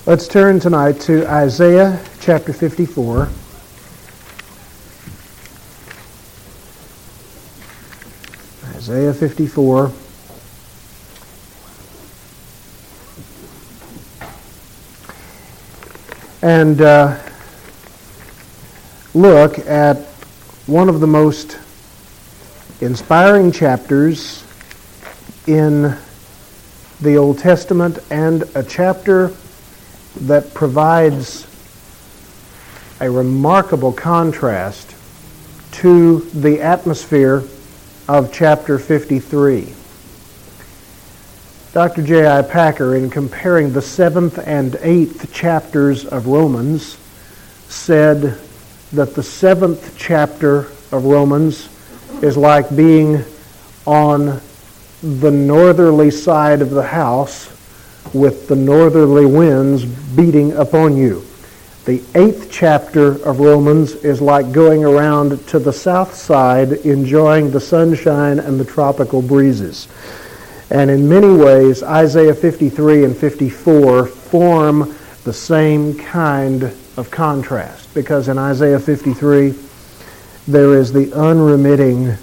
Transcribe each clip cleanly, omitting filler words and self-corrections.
Let's turn tonight to Isaiah chapter 54. Isaiah 54. And look at one of the most inspiring chapters in the Old Testament, and a chapter that provides a remarkable contrast to the atmosphere of chapter 53. Dr. J.I. Packer, in comparing the 7th and 8th chapters of Romans, said that the 7th chapter of Romans is like being on the northerly side of the house with the northerly winds beating upon you. The 8th chapter of Romans is like going around to the south side, enjoying the sunshine and the tropical breezes. And in many ways, Isaiah 53 and 54 form the same kind of contrast, because in Isaiah 53, there is the unremitting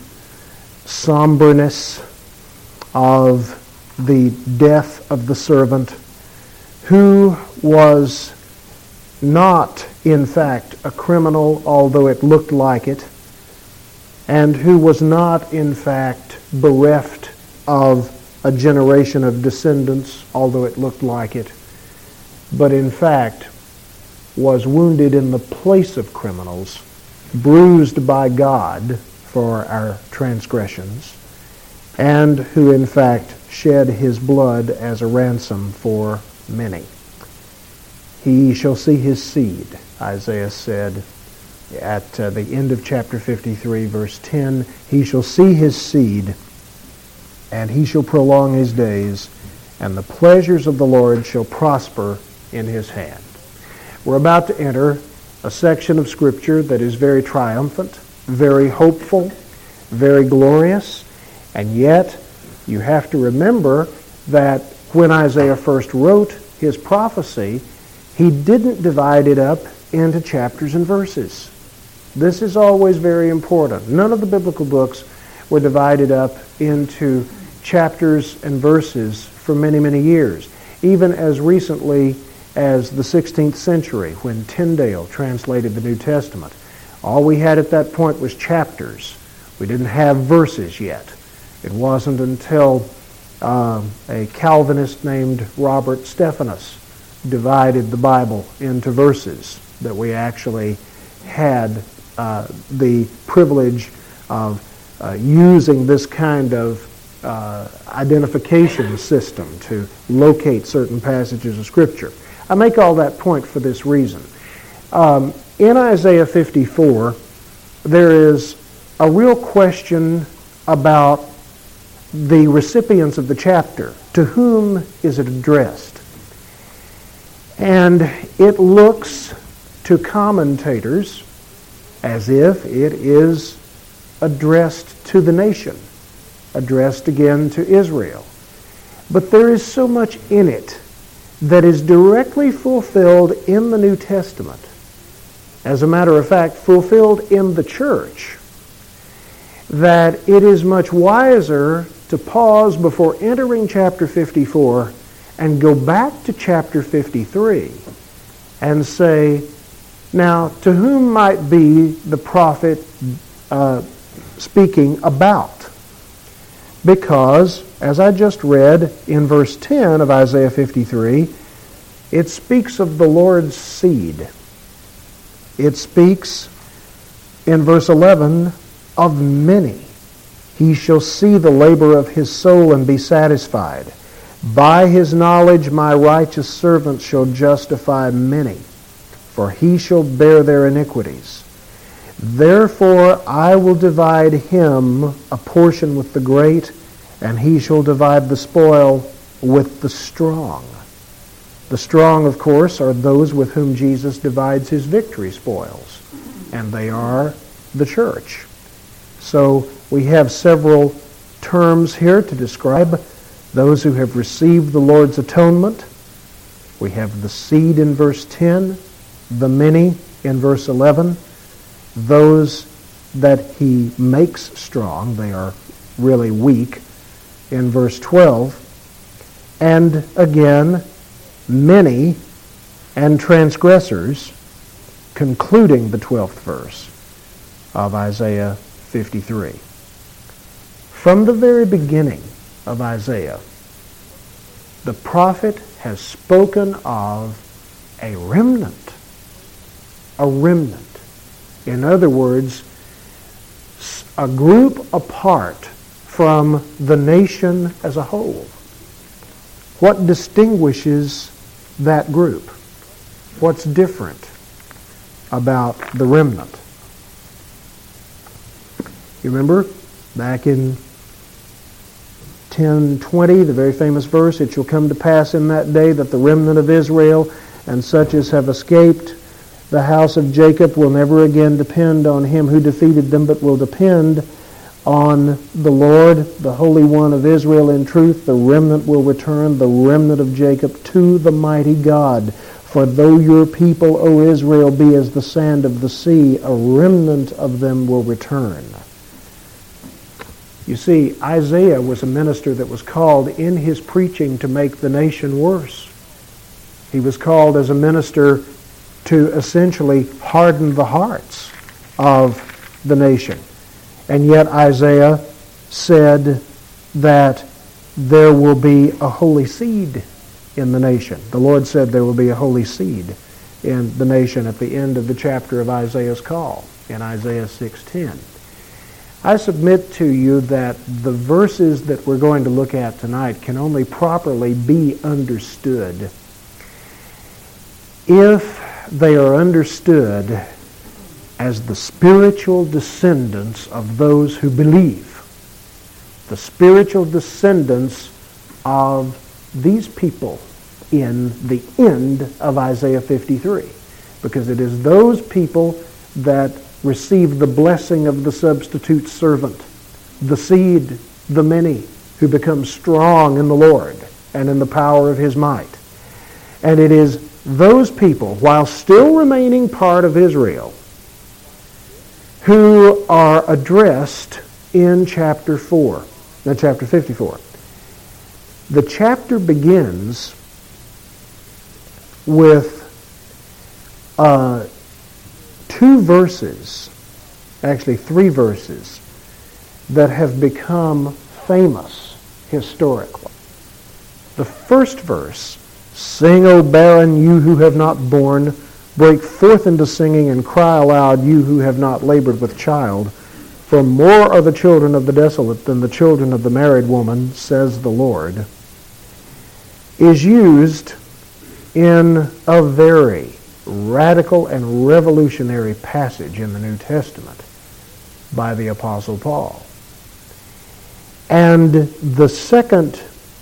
somberness of the death of the servant, who was not, in fact, a criminal, although it looked like it, and who was not, in fact, bereft of a generation of descendants, although it looked like it, but in fact was wounded in the place of criminals, bruised by God for our transgressions, and who in fact shed his blood as a ransom for many. He shall see his seed, Isaiah said at the end of chapter 53, verse 10, he shall see his seed, and he shall prolong his days, and the pleasures of the Lord shall prosper in his hand. We're about to enter a section of Scripture that is very triumphant, very hopeful, very glorious, and yet you have to remember that when Isaiah first wrote his prophecy, he didn't divide it up into chapters and verses. This is always very important. None of the biblical books were divided up into chapters and verses for many, many years. Even as recently as the 16th century, when Tyndale translated the New Testament, all we had at that point was chapters. We didn't have verses yet. It wasn't until a Calvinist named Robert Stephanus divided the Bible into verses that we actually had the privilege of using this kind of identification system to locate certain passages of Scripture. I make all that point for this reason. In Isaiah 54, there is a real question about the recipients of the chapter. To whom is it addressed? And it looks to commentators as if it is addressed to the nation, addressed again to Israel. But there is so much in it that is directly fulfilled in the New Testament. As a matter of fact, fulfilled in the church, that it is much wiser to pause before entering chapter 54 and go back to chapter 53 and say, now, to whom might be the prophet speaking about? Because, as I just read in verse 10 of Isaiah 53, it speaks of the Lord's seed. It speaks in verse 11 of many. He shall see the labor of his soul and be satisfied. By his knowledge my righteous servant shall justify many, for he shall bear their iniquities. Therefore I will divide him a portion with the great, and he shall divide the spoil with the strong. The strong, of course, are those with whom Jesus divides his victory spoils, and they are the church. So we have several terms here to describe those who have received the Lord's atonement, We have the seed in verse 10, the many in verse 11. Those that he makes strong, they are really weak, in verse 12. And again, many and transgressors, concluding the 12th verse of Isaiah 53. From the very beginning of Isaiah, the prophet has spoken of a remnant. A remnant. In other words, a group apart from the nation as a whole. What distinguishes that group? What's different about the remnant? You remember back in 10:20, the very famous verse, "It shall come to pass in that day that the remnant of Israel and such as have escaped the house of Jacob will never again depend on him who defeated them, but will depend on the Lord, the Holy One of Israel in truth. The remnant will return, the remnant of Jacob, to the mighty God. For though your people, O Israel, be as the sand of the sea, a remnant of them will return." You see, Isaiah was a minister that was called in his preaching to make the nation worse. He was called as a minister to essentially harden the hearts of the nation. And yet Isaiah said that there will be a holy seed in the nation. The Lord said there will be a holy seed in the nation at the end of the chapter of Isaiah's call, in Isaiah 6:10. I submit to you that the verses that we're going to look at tonight can only properly be understood if they are understood as the spiritual descendants of those who believe. The spiritual descendants of these people in the end of Isaiah 53. Because it is those people that receive the blessing of the substitute servant, the seed, the many, who become strong in the Lord and in the power of his might. And it is those people, while still remaining part of Israel, who are addressed in chapter 54. The chapter begins with two verses, actually 3 verses, that have become famous historically. The first verse, "Sing, O barren, you who have not borne. Break forth into singing and cry aloud, you who have not labored with child. For more are the children of the desolate than the children of the married woman, says the Lord," is used in a very radical and revolutionary passage in the New Testament by the Apostle Paul. And the second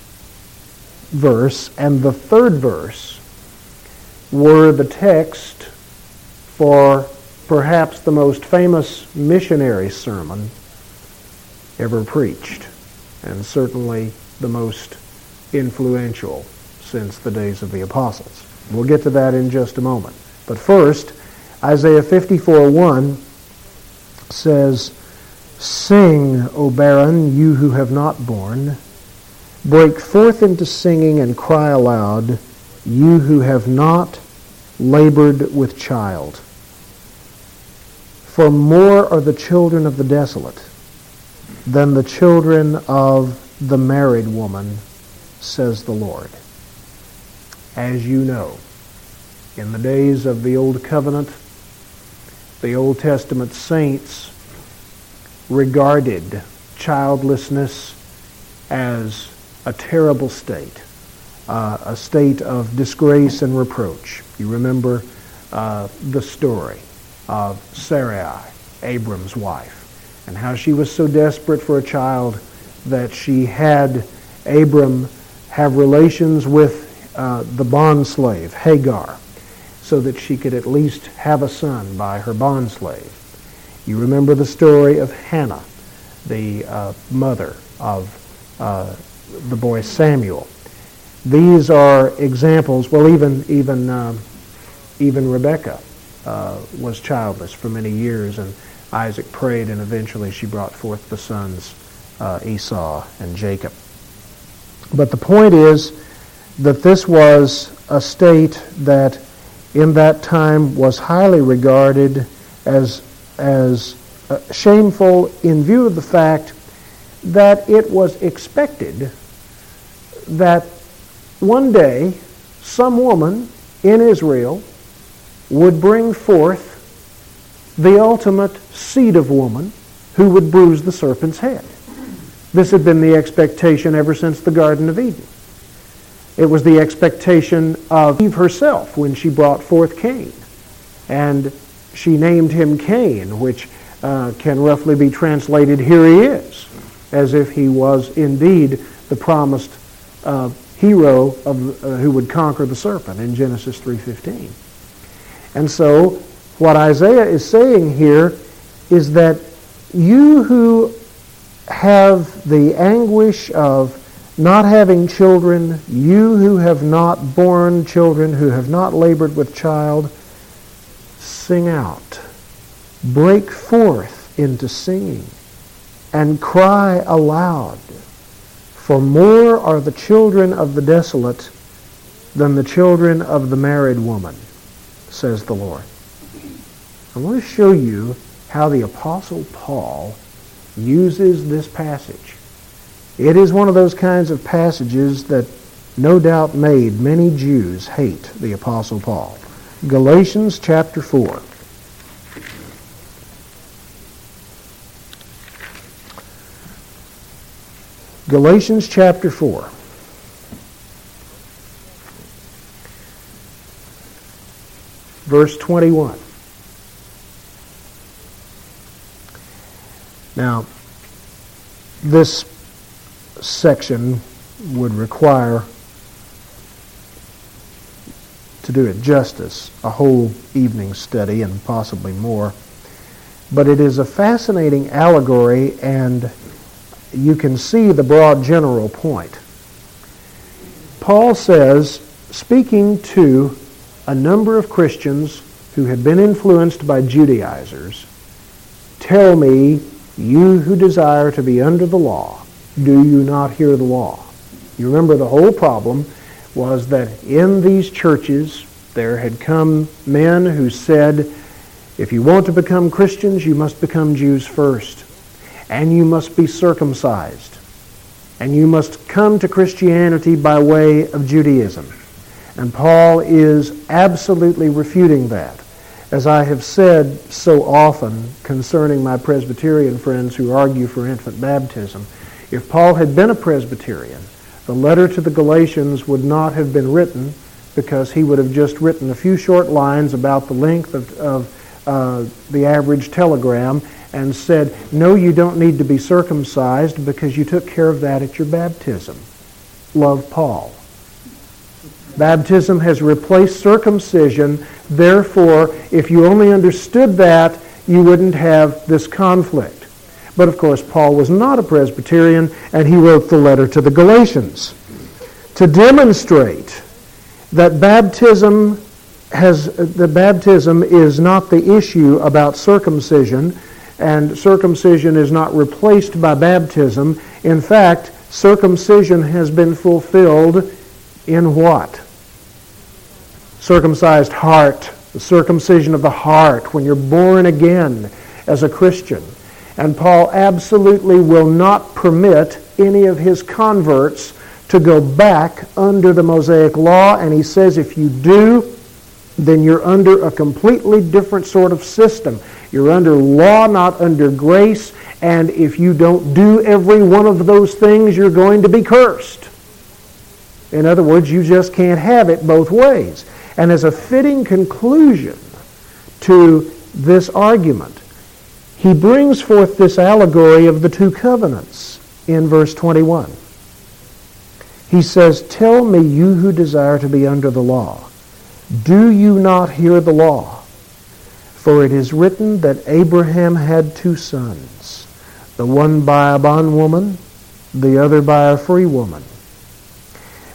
verse and the third verse were the text for perhaps the most famous missionary sermon ever preached, and certainly the most influential since the days of the apostles. We'll get to that in just a moment. But first, Isaiah 54:1 says, "Sing, O barren, you who have not borne. Break forth into singing and cry aloud, you who have not labored with child. For more are the children of the desolate than the children of the married woman, says the Lord." As you know, in the days of the Old Covenant, the Old Testament saints regarded childlessness as a terrible state, a state of disgrace and reproach. You remember the story of Sarai, Abram's wife, and how she was so desperate for a child that she had Abram have relations with the bondslave, Hagar, so that she could at least have a son by her bondslave. You remember the story of Hannah, the mother of the boy Samuel. These are examples. Well, even Rebekah was childless for many years, and Isaac prayed, and eventually she brought forth the sons Esau and Jacob. But the point is that this was a state that in that time was highly regarded as shameful in view of the fact that it was expected that one day some woman in Israel would bring forth the ultimate seed of woman who would bruise the serpent's head. This had been the expectation ever since the Garden of Eden. It was the expectation of Eve herself when she brought forth Cain. And she named him Cain, which can roughly be translated, "Here he is," as if he was indeed the promised hero who would conquer the serpent in Genesis 3:15. And so what Isaiah is saying here is that you who have the anguish of not having children, you who have not borne children, who have not labored with child, sing out. Break forth into singing and cry aloud. For more are the children of the desolate than the children of the married woman, says the Lord. I want to show you how the Apostle Paul uses this passage. It is one of those kinds of passages that no doubt made many Jews hate the Apostle Paul. Galatians chapter 4. Galatians chapter 4. Verse 21. Now, this section would require, to do it justice, a whole evening study and possibly more. But it is a fascinating allegory, and you can see the broad general point. Paul says, speaking to a number of Christians who had been influenced by Judaizers, "Tell me, you who desire to be under the law, do you not hear the law?" You remember the whole problem was that in these churches there had come men who said, if you want to become Christians, you must become Jews first. And you must be circumcised. And you must come to Christianity by way of Judaism. And Paul is absolutely refuting that. As I have said so often concerning my Presbyterian friends who argue for infant baptism, if Paul had been a Presbyterian, the letter to the Galatians would not have been written, because he would have just written a few short lines about the length of the average telegram and said, no, you don't need to be circumcised because you took care of that at your baptism. Love, Paul. Baptism has replaced circumcision. Therefore, if you only understood that, you wouldn't have this conflict. But of course, Paul was not a Presbyterian, and he wrote the letter to the Galatians to demonstrate that baptism is not the issue about circumcision, and circumcision is not replaced by baptism. In fact, circumcision has been fulfilled in what? Circumcised heart, the circumcision of the heart when you're born again as a Christian. And Paul absolutely will not permit any of his converts to go back under the Mosaic law, and he says if you do, then you're under a completely different sort of system. You're under law, not under grace, and if you don't do every one of those things, you're going to be cursed. In other words, you just can't have it both ways. And as a fitting conclusion to this argument, he brings forth this allegory of the two covenants in verse 21. He says, "Tell me, you who desire to be under the law, do you not hear the law? For it is written that Abraham had two sons, the one by a bondwoman, the other by a free woman.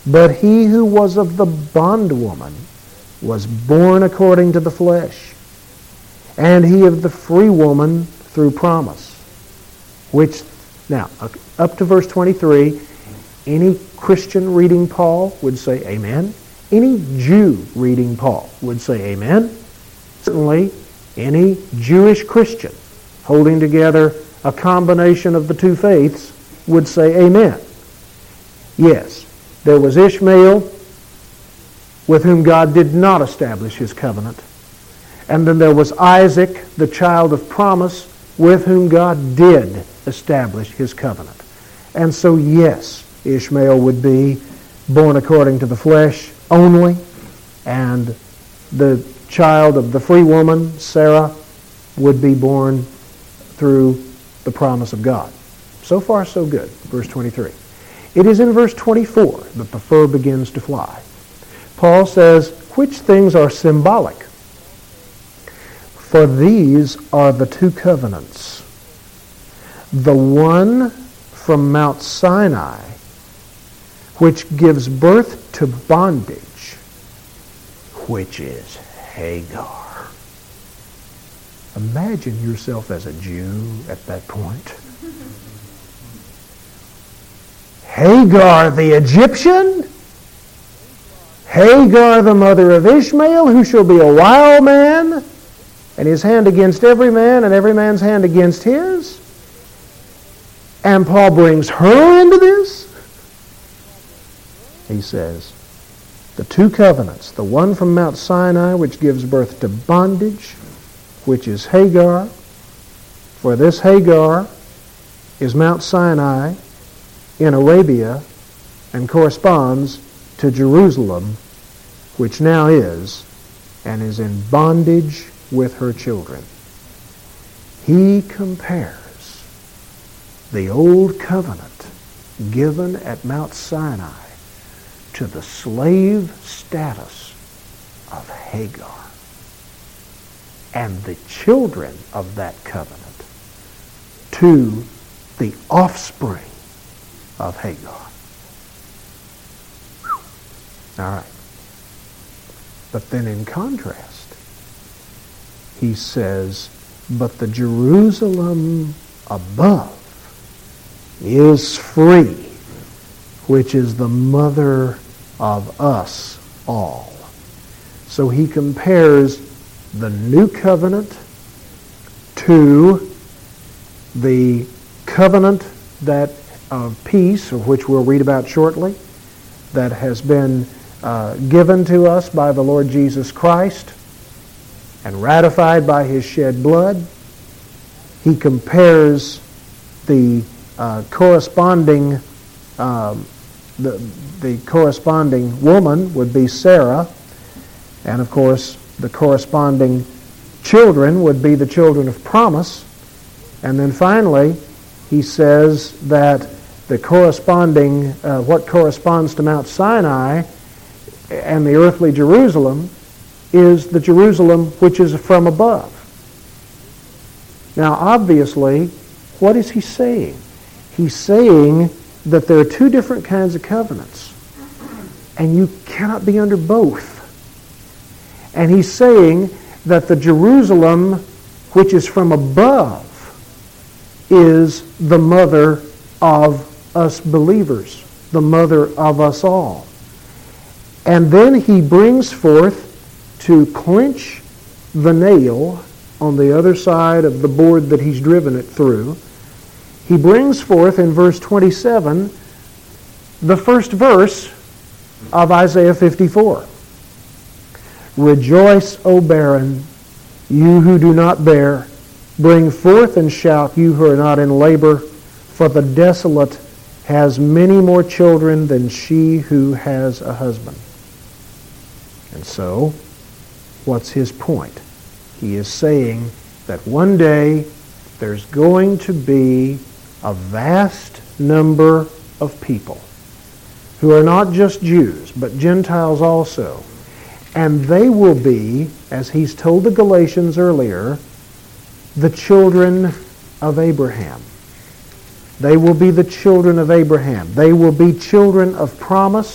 But he who was of the bondwoman was born according to the flesh, and he of the free woman through promise. Which, now, up to verse 23, any Christian reading Paul would say amen. Any Jew reading Paul would say amen. Certainly, any Jewish Christian holding together a combination of the two faiths would say amen. Yes, there was Ishmael, with whom God did not establish his covenant. And then there was Isaac, the child of promise, with whom God did establish his covenant. And so, yes, Ishmael would be born according to the flesh only, and the child of the free woman, Sarah, would be born through the promise of God. So far, so good. Verse 23. It is in verse 24 that the fur begins to fly. Paul says, which things are symbolic? For these are the two covenants. The one from Mount Sinai, which gives birth to bondage, which is Hagar. Imagine yourself as a Jew at that point. Hagar the Egyptian? Hagar the mother of Ishmael, who shall be a wild man, and his hand against every man, and every man's hand against his? And Paul brings her into this? He says, the two covenants, the one from Mount Sinai, which gives birth to bondage, which is Hagar. For this Hagar is Mount Sinai in Arabia and corresponds to Jerusalem, which now is, and is in bondage with her children. He compares the old covenant given at Mount Sinai to the slave status of Hagar and the children of that covenant to the offspring of Hagar. All right. But then in contrast, he says, but the Jerusalem above is free, which is the mother of us all. So he compares the new covenant to the covenant that of peace, of which we'll read about shortly, that has been given to us by the Lord Jesus Christ and ratified by his shed blood. He compares the corresponding the corresponding woman would be Sarah, and of course the corresponding children would be the children of promise. And then finally he says that the corresponding what corresponds to Mount Sinai and the earthly Jerusalem is the Jerusalem which is from above. Now obviously, what is he saying? He's saying that there are two different kinds of covenants, and you cannot be under both. And he's saying that the Jerusalem which is from above is the mother of us believers, the mother of us all. And then he brings forth, to clinch the nail on the other side of the board that he's driven it through, he brings forth in verse 27 the first verse of Isaiah 54. Rejoice, O barren, you who do not bear. Bring forth and shout, you who are not in labor, for the desolate has many more children than she who has a husband. And so, what's his point? He is saying that one day there's going to be a vast number of people who are not just Jews, but Gentiles also. And they will be, as he's told the Galatians earlier, the children of Abraham. They will be the children of Abraham. They will be children of promise,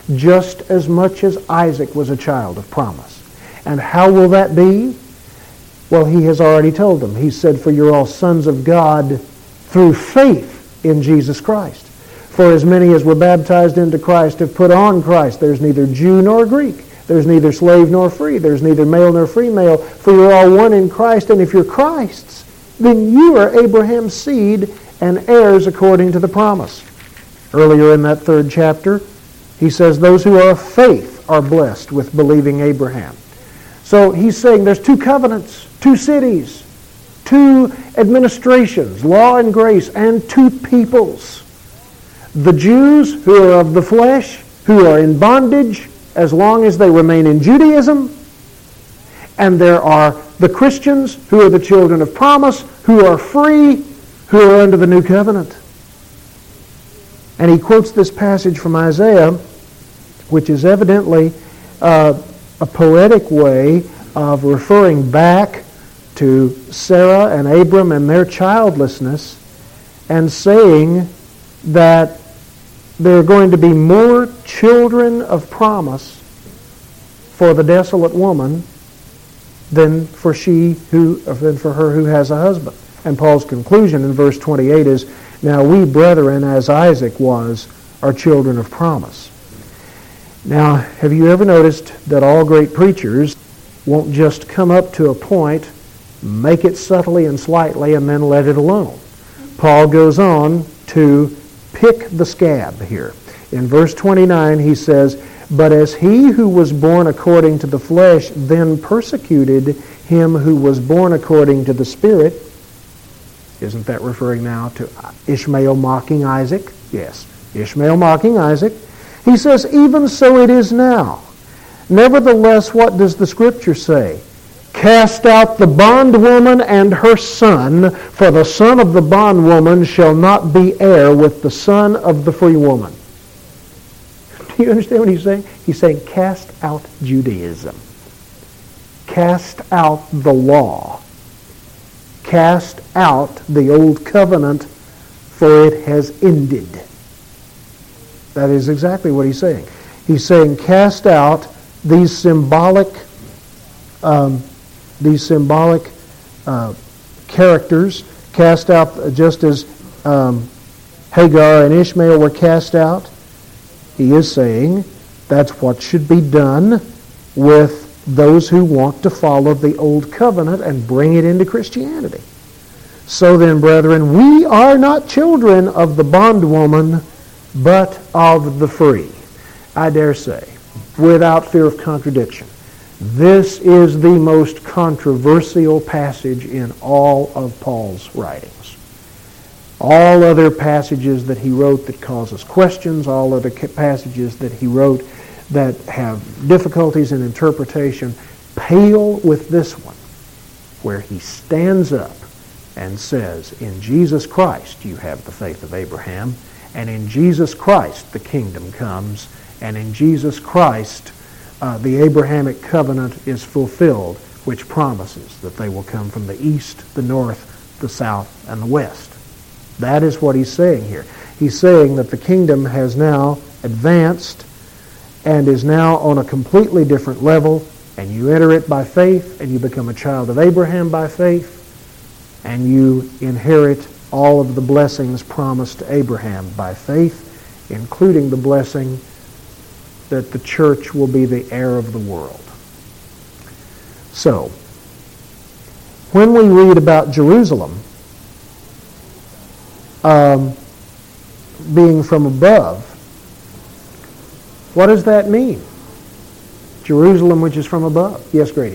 just as much as Isaac was a child of promise. And how will that be? Well, he has already told them. He said, "For you're all sons of God through faith in Jesus Christ. For as many as were baptized into Christ have put on Christ. There's neither Jew nor Greek. There's neither slave nor free. There's neither male nor female. For you're all one in Christ. And if you're Christ's, then you are Abraham's seed and heirs according to the promise." Earlier in that 3rd chapter, he says, "Those who are of faith are blessed with believing Abraham." So he's saying there's 2 covenants, 2 cities, 2 administrations, law and grace, and 2 peoples. The Jews who are of the flesh, who are in bondage as long as they remain in Judaism, and there are the Christians who are the children of promise, who are free, who are under the new covenant. And he quotes this passage from Isaiah, which is evidently a poetic way of referring back to Sarah and Abram and their childlessness, and saying that there are going to be more children of promise for the desolate woman than for her who has a husband. And Paul's conclusion in verse 28 is, "Now we, brethren, as Isaac was, are children of promise." Now, have you ever noticed that all great preachers won't just come up to a point, make it subtly and slightly, and then let it alone? Paul goes on to pick the scab here. In verse 29 he says, "But as he who was born according to the flesh then persecuted him who was born according to the Spirit," isn't that referring now to Ishmael mocking Isaac? Yes, Ishmael mocking Isaac. He says, "Even so it is now. Nevertheless, what does the Scripture say? Cast out the bondwoman and her son, for the son of the bondwoman shall not be heir with the son of the free woman." Do you understand what he's saying? He's saying, cast out Judaism. Cast out the law. Cast out the old covenant, for it has ended. That is exactly what he's saying. He's saying, cast out these symbolic characters, cast out just as Hagar and Ishmael were cast out. He is saying that's what should be done with those who want to follow the old covenant and bring it into Christianity. "So then, brethren, we are not children of the bondwoman, but of the free." I dare say, without fear of contradiction, this is the most controversial passage in all of Paul's writings. All other passages that he wrote that cause us questions, all other passages that he wrote that have difficulties in interpretation, pale with this one, where he stands up and says, in Jesus Christ you have the faith of Abraham, and in Jesus Christ the kingdom comes, and in Jesus Christ the Abrahamic covenant is fulfilled, which promises that they will come from the east, the north, the south, and the west. That is what he's saying here. He's saying that the kingdom has now advanced and is now on a completely different level, and you enter it by faith, and you become a child of Abraham by faith, and you inherit all of the blessings promised to Abraham by faith, including the blessing that the church will be the heir of the world. So, when we read about Jerusalem being from above, what does that mean? Jerusalem which is from above. Yes, Grady.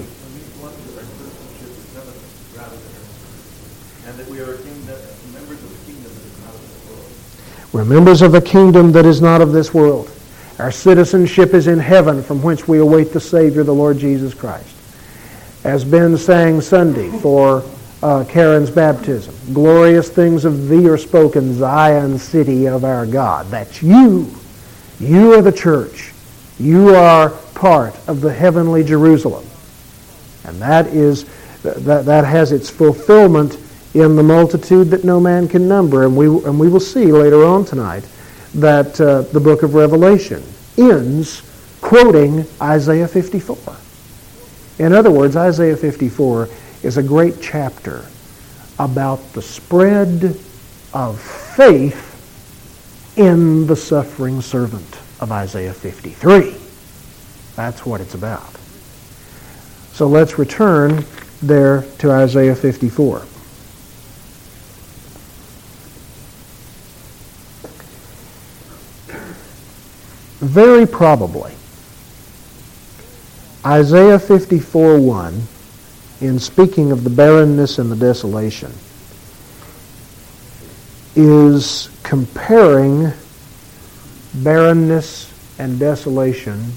We're members of a kingdom that is not of this world. Our citizenship is in heaven, from whence we await the Savior, the Lord Jesus Christ. As Ben sang Sunday for Karen's baptism, glorious things of thee are spoken, Zion, city of our God. That's you. You are the church. You are part of the heavenly Jerusalem. And that has its fulfillment in the multitude that no man can number. And we will see later on tonight that the book of Revelation ends quoting Isaiah 54. In other words, Isaiah 54 is a great chapter about the spread of faith in the suffering servant of Isaiah 53. That's what it's about. So let's return there to Isaiah 54. Very probably, Isaiah 54:1, in speaking of the barrenness and the desolation, is comparing barrenness and desolation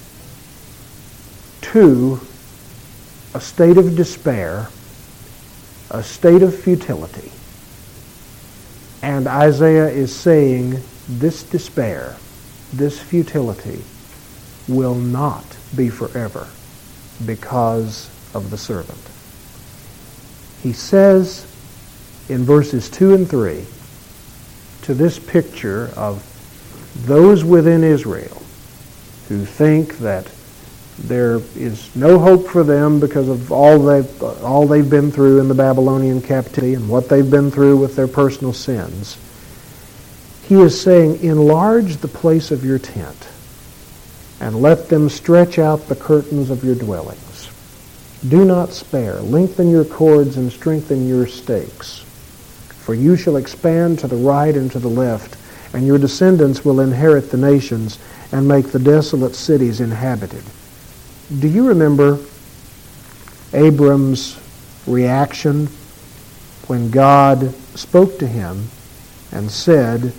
to a state of despair, a state of futility. And Isaiah is saying this despair, this futility, will not be forever because of the servant. He says in verses 2 and 3, to this picture of those within Israel who think that there is no hope for them because of all they've been through in the Babylonian captivity and what they've been through with their personal sins. He is saying, enlarge the place of your tent and let them stretch out the curtains of your dwellings. Do not spare. Lengthen your cords and strengthen your stakes. For you shall expand to the right and to the left, and your descendants will inherit the nations and make the desolate cities inhabited. Do you remember Abram's reaction when God spoke to him and said,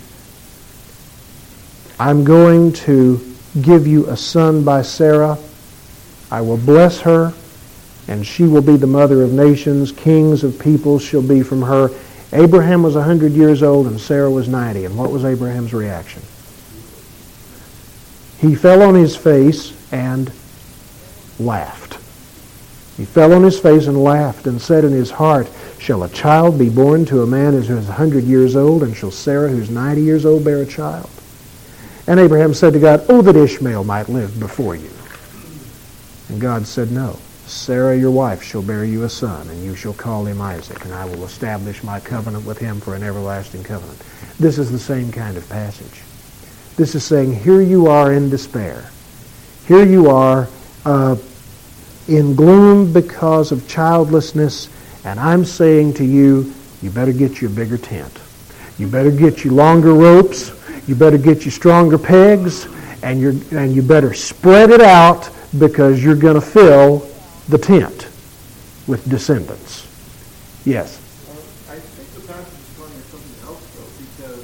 I'm going to give you a son by Sarah. I will bless her, and she will be the mother of nations. Kings of peoples shall be from her. Abraham was 100 years old and Sarah was 90. And what was Abraham's reaction? He fell on his face and laughed. He fell on his face and laughed and said in his heart, shall a child be born to a man who is 100 years old, and shall Sarah, who's 90 years old, bear a child? And Abraham said to God, oh, that Ishmael might live before you. And God said, no. Sarah, your wife, shall bear you a son, and you shall call him Isaac, and I will establish my covenant with him for an everlasting covenant. This is the same kind of passage. This is saying, here you are in despair. Here you are in gloom because of childlessness, and I'm saying to you, you better get you a bigger tent. You better get you longer ropes. You better get you stronger pegs, and you better spread it out, because you're going to fill the tent with descendants. Yes? I think the passage is pointing at something else, though, because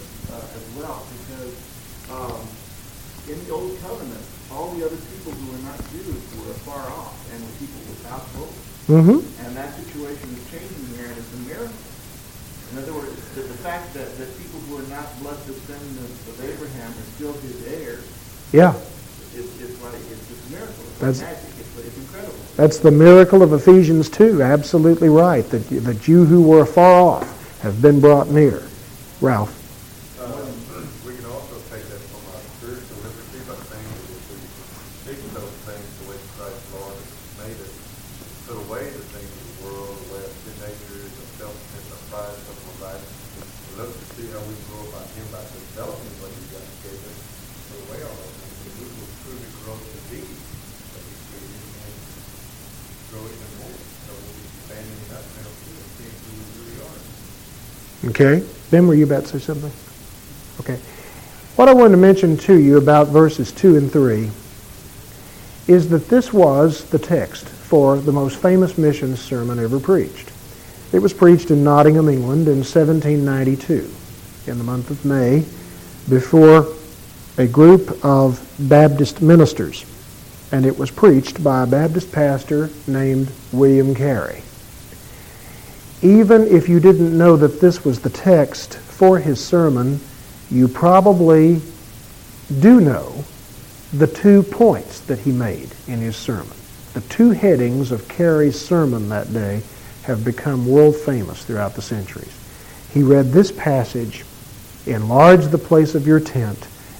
in the Old Covenant, all the other people who were not Jews were afar off and were people without hope. Mm-hmm. And that situation is changing here, and it's a miracle. In other words, the fact that people who are not blood descendants of Abraham are still his heirs, yeah, it's just a miracle. That's magic. It's incredible. That's the miracle of Ephesians 2. Absolutely right. That you who were far off have been brought near. Ralph? We can also take that from our spiritual liberty by saying that if we speak of those things the way Christ Lord has made us, put away the things of the world, the way of sin natures, of selfishness, of pride, of life. We look to see how we grow by Him by developing what He God gave us. Put away all those things, and we will truly grow to be what He created and grow even more. So we'll be expanding that penalty and seeing who we really are. Okay. Ben, were you about to say something? Okay. What I wanted to mention to you about verses 2 and 3 is that this was the text for the most famous mission sermon ever preached. It was preached in Nottingham, England in 1792, in the month of May, before a group of Baptist ministers. And it was preached by a Baptist pastor named William Carey. Even if you didn't know that this was the text for his sermon, you probably do know the 2 points that he made in his sermon. The 2 headings of Carey's sermon that day have become world famous throughout the centuries. He read this passage, enlarge the place of your tent,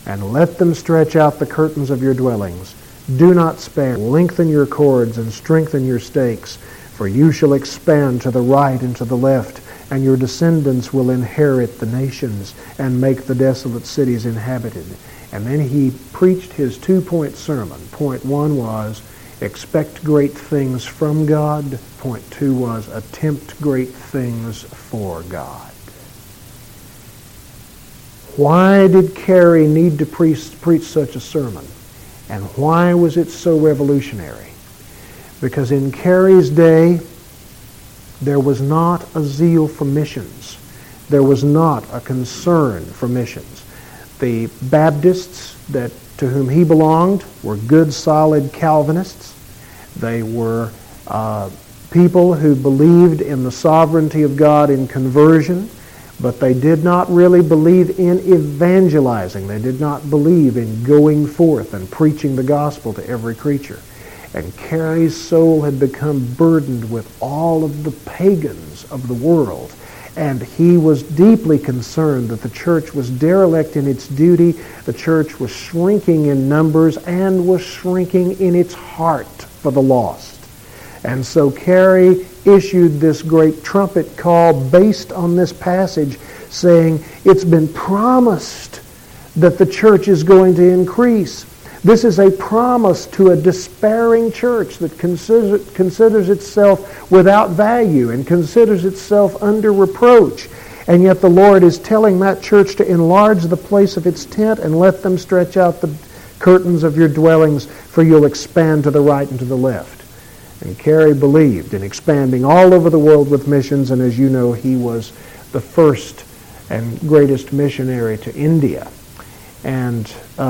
and let them stretch out the curtains of your dwellings. Do not spare. Lengthen your cords and strengthen your stakes, for you shall expand to the right and to the left, and your descendants will inherit the nations and make the desolate cities inhabited. And then he preached his 2-point sermon. Point 1 was, expect great things from God. Point 2 was, attempt great things for God. Why did Carey need to preach such a sermon? And why was it so revolutionary? Because in Carey's day, there was not a zeal for missions. There was not a concern for missions. The Baptists to whom he belonged were good, solid Calvinists. They were people who believed in the sovereignty of God in conversion, but they did not really believe in evangelizing. They did not believe in going forth and preaching the gospel to every creature. And Carey's soul had become burdened with all of the pagans of the world. And he was deeply concerned that the church was derelict in its duty, the church was shrinking in numbers, and was shrinking in its heart for the lost. And so Carey issued this great trumpet call based on this passage, saying, it's been promised that the church is going to increase. This is a promise to a despairing church that considers itself without value and considers itself under reproach. And yet the Lord is telling that church to enlarge the place of its tent and let them stretch out the curtains of your dwellings, for you'll expand to the right and to the left. And Carey believed in expanding all over the world with missions, and as you know, he was the first and greatest missionary to India. And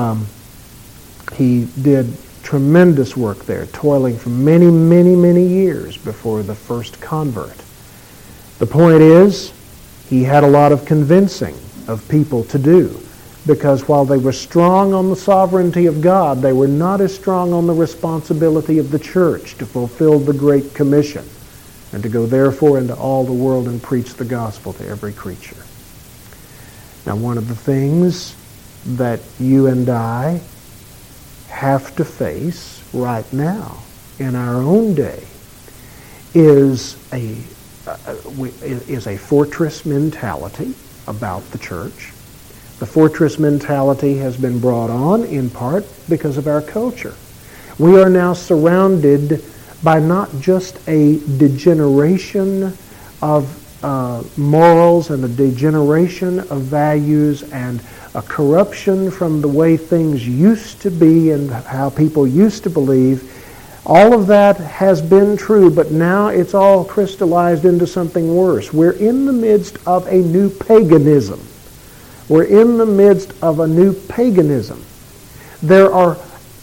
he did tremendous work there, toiling for many, many, many years before the first convert. The point is, he had a lot of convincing of people to do, because while they were strong on the sovereignty of God, they were not as strong on the responsibility of the church to fulfill the Great Commission and to go therefore into all the world and preach the gospel to every creature. Now, one of the things that you and I have to face right now in our own day is a fortress mentality about the church. The fortress mentality has been brought on in part because of our culture. We are now surrounded by not just a degeneration of morals and a degeneration of values and a corruption from the way things used to be and how people used to believe. All of that has been true, but now it's all crystallized into something worse. We're in the midst of a new paganism. We're in the midst of a new paganism. There are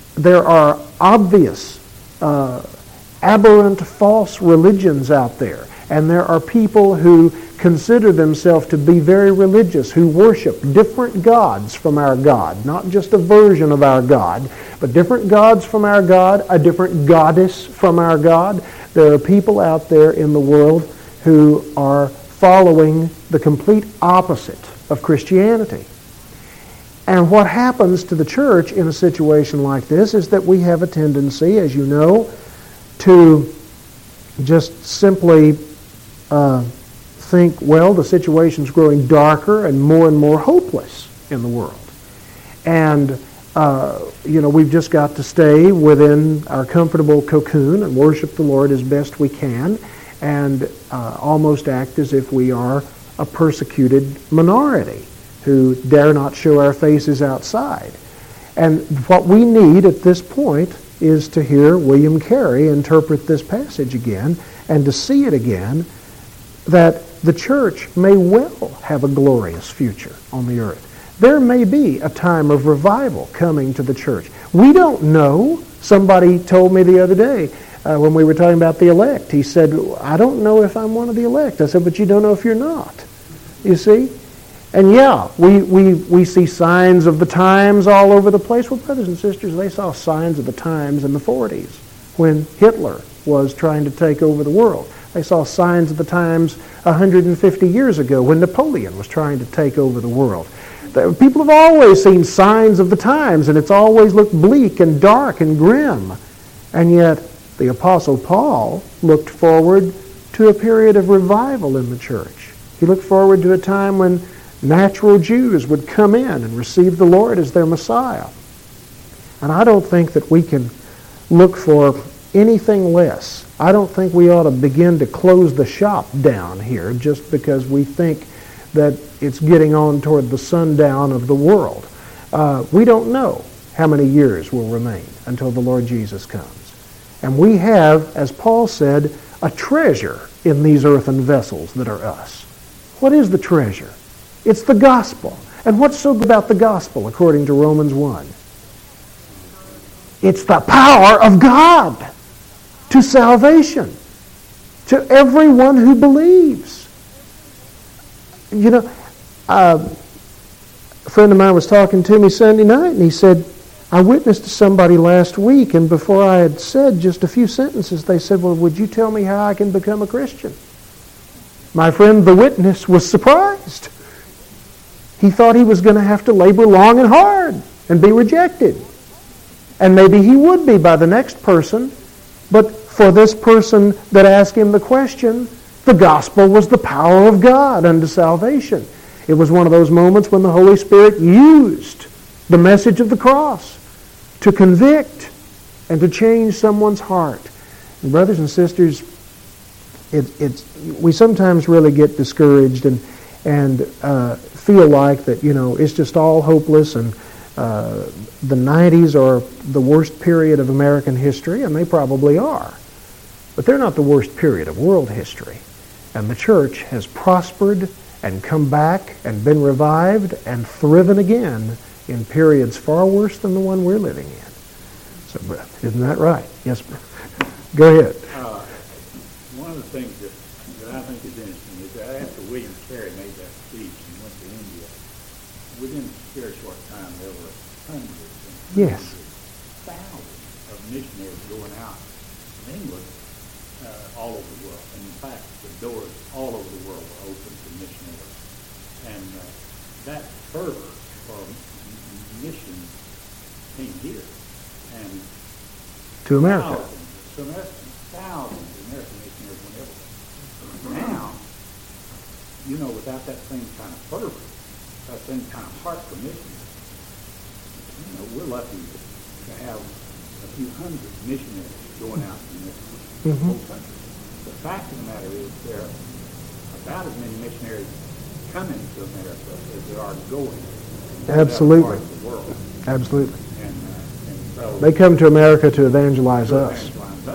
obvious, aberrant, false religions out there, and there are people who consider themselves to be very religious, who worship different gods from our God, not just a version of our God, but different gods from our God, a different goddess from our God. There are people out there in the world who are following the complete opposite of Christianity. And what happens to the church in a situation like this is that we have a tendency, as you know, to just simply think, well, the situation's growing darker and more hopeless in the world. And, we've just got to stay within our comfortable cocoon and worship the Lord as best we can and almost act as if we are a persecuted minority who dare not show our faces outside. And what we need at this point is to hear William Carey interpret this passage again and to see it again, that the church may well have a glorious future on the earth. There may be a time of revival coming to the church. We don't know. Somebody told me the other day when we were talking about the elect, he said, I don't know if I'm one of the elect. I said, but you don't know if you're not. You see? And yeah, we see signs of the times all over the place. Well, brothers and sisters, they saw signs of the times in the 40s when Hitler was trying to take over the world. They saw signs of the times 150 years ago when Napoleon was trying to take over the world. People have always seen signs of the times, and it's always looked bleak and dark and grim. And yet, the Apostle Paul looked forward to a period of revival in the church. He looked forward to a time when natural Jews would come in and receive the Lord as their Messiah. And I don't think that we can look for anything less. I don't think we ought to begin to close the shop down here just because we think that it's getting on toward the sundown of the world. We don't know how many years will remain until the Lord Jesus comes. And we have, as Paul said, a treasure in these earthen vessels that are us. What is the treasure? It's the gospel. And what's so good about the gospel, according to Romans 1? It's the power of God to salvation, to everyone who believes. You know, a friend of mine was talking to me Sunday night, and he said, I witnessed to somebody last week, and before I had said just a few sentences, they said, well, would you tell me how I can become a Christian? My friend, the witness, was surprised. He thought he was going to have to labor long and hard and be rejected. And maybe he would be by the next person, but for this person that asked him the question, the gospel was the power of God unto salvation. It was one of those moments when the Holy Spirit used the message of the cross to convict and to change someone's heart. And brothers and sisters, we sometimes really get discouraged and feel like that, it's just all hopeless, and the 90s are the worst period of American history, and they probably are. But they're not the worst period of world history. And the church has prospered and come back and been revived and thriven again in periods far worse than the one we're living in. So, isn't that right? Yes, go ahead. One of the things that I think is interesting is that after William Carey made that speech and went to India, within a very short time there were hundreds and thousands of missionaries going out in England, all over the world. And in fact, the doors all over the world were open to missionaries. And that fervor for mission came here. And to America. Thousands of American missionaries went everywhere. Now, without that same kind of fervor, that same kind of heart for missions, we're lucky to have a few hundred missionaries going out in this whole country. The fact of the matter is there are about as many missionaries coming to America as there are going. Absolutely. To the world. Absolutely. And so they come to America to evangelize us.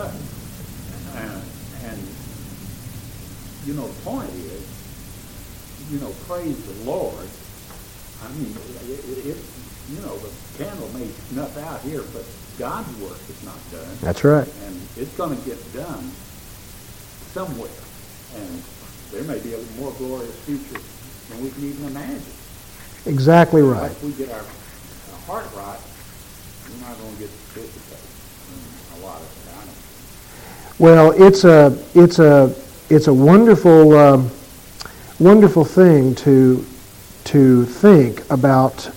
And the point is, praise the Lord. I mean, the candle may snuff out here, but God's work is not done. That's right. And it's going to get done somewhere. And there may be a more glorious future than we can even imagine. Exactly right. If we get our heart right, we're not going to get to participate in a lot of it. I know. Well, it's a wonderful wonderful thing to think about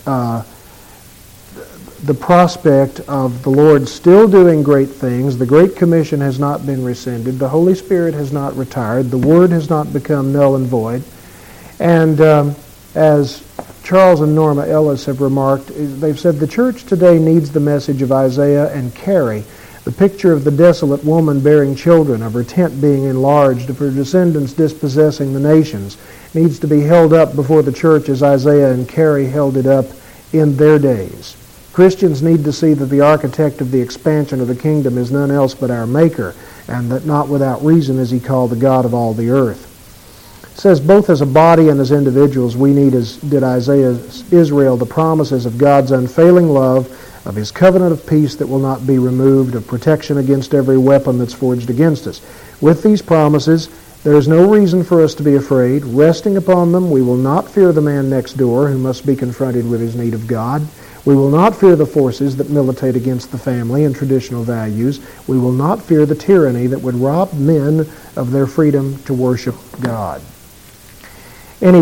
the prospect of the Lord still doing great things. The Great Commission has not been rescinded. The Holy Spirit has not retired. The Word has not become null and void. And as Charles and Norma Ellis have remarked, they've said the church today needs the message of Isaiah and Carey, the picture of the desolate woman bearing children, of her tent being enlarged, of her descendants dispossessing the nations, needs to be held up before the church as Isaiah and Carey held it up in their days. Christians need to see that the architect of the expansion of the kingdom is none else but our Maker, and that not without reason is he called the God of all the earth. It says both as a body and as individuals we need, as did Isaiah's Israel, the promises of God's unfailing love, of his covenant of peace that will not be removed, of protection against every weapon that's forged against us. With these promises, there is no reason for us to be afraid. Resting upon them, we will not fear the man next door who must be confronted with his need of God. We will not fear the forces that militate against the family and traditional values. We will not fear the tyranny that would rob men of their freedom to worship God. Anyway,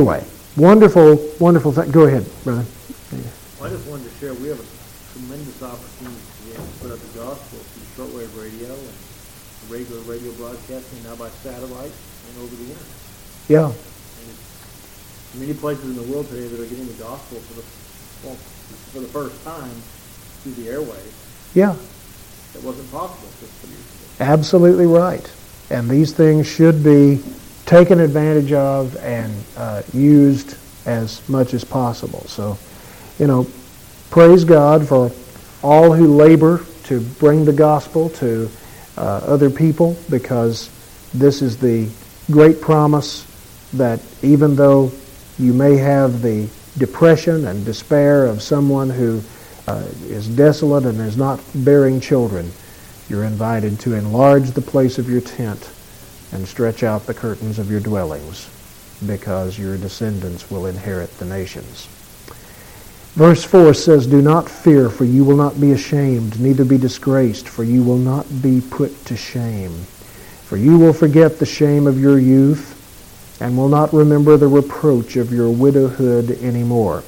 wonderful, wonderful thing. Go ahead, brother. Well, I just wanted to share, we have a tremendous opportunity to put up the gospel through shortwave radio and regular radio broadcasting, now by satellite and over the internet. Yeah. And it's many places in the world today that are getting the gospel for the first time through the airwaves. Yeah. That wasn't possible 50 years ago. Absolutely right. And these things should be taken advantage of and used as much as possible. So, praise God for all who labor to bring the gospel to other people, because this is the great promise that even though you may have the depression and despair of someone who is desolate and is not bearing children, you're invited to enlarge the place of your tent and stretch out the curtains of your dwellings, because your descendants will inherit the nations. Verse 4 says, "Do not fear, for you will not be ashamed, neither be disgraced, for you will not be put to shame. For you will forget the shame of your youth, and will not remember the reproach of your widowhood anymore."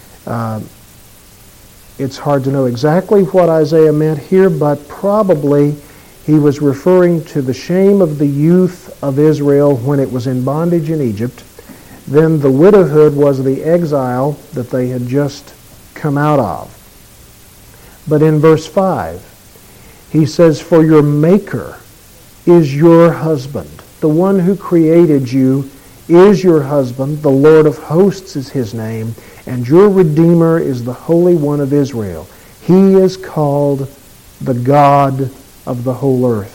It's hard to know exactly what Isaiah meant here, but probably he was referring to the shame of the youth of Israel when it was in bondage in Egypt. Then the widowhood was the exile that they had just come out of. But in verse 5, he says, "For your Maker is your husband." The one who created you is your husband. The Lord of hosts is his name, and your Redeemer is the Holy One of Israel. He is called the God of the whole earth.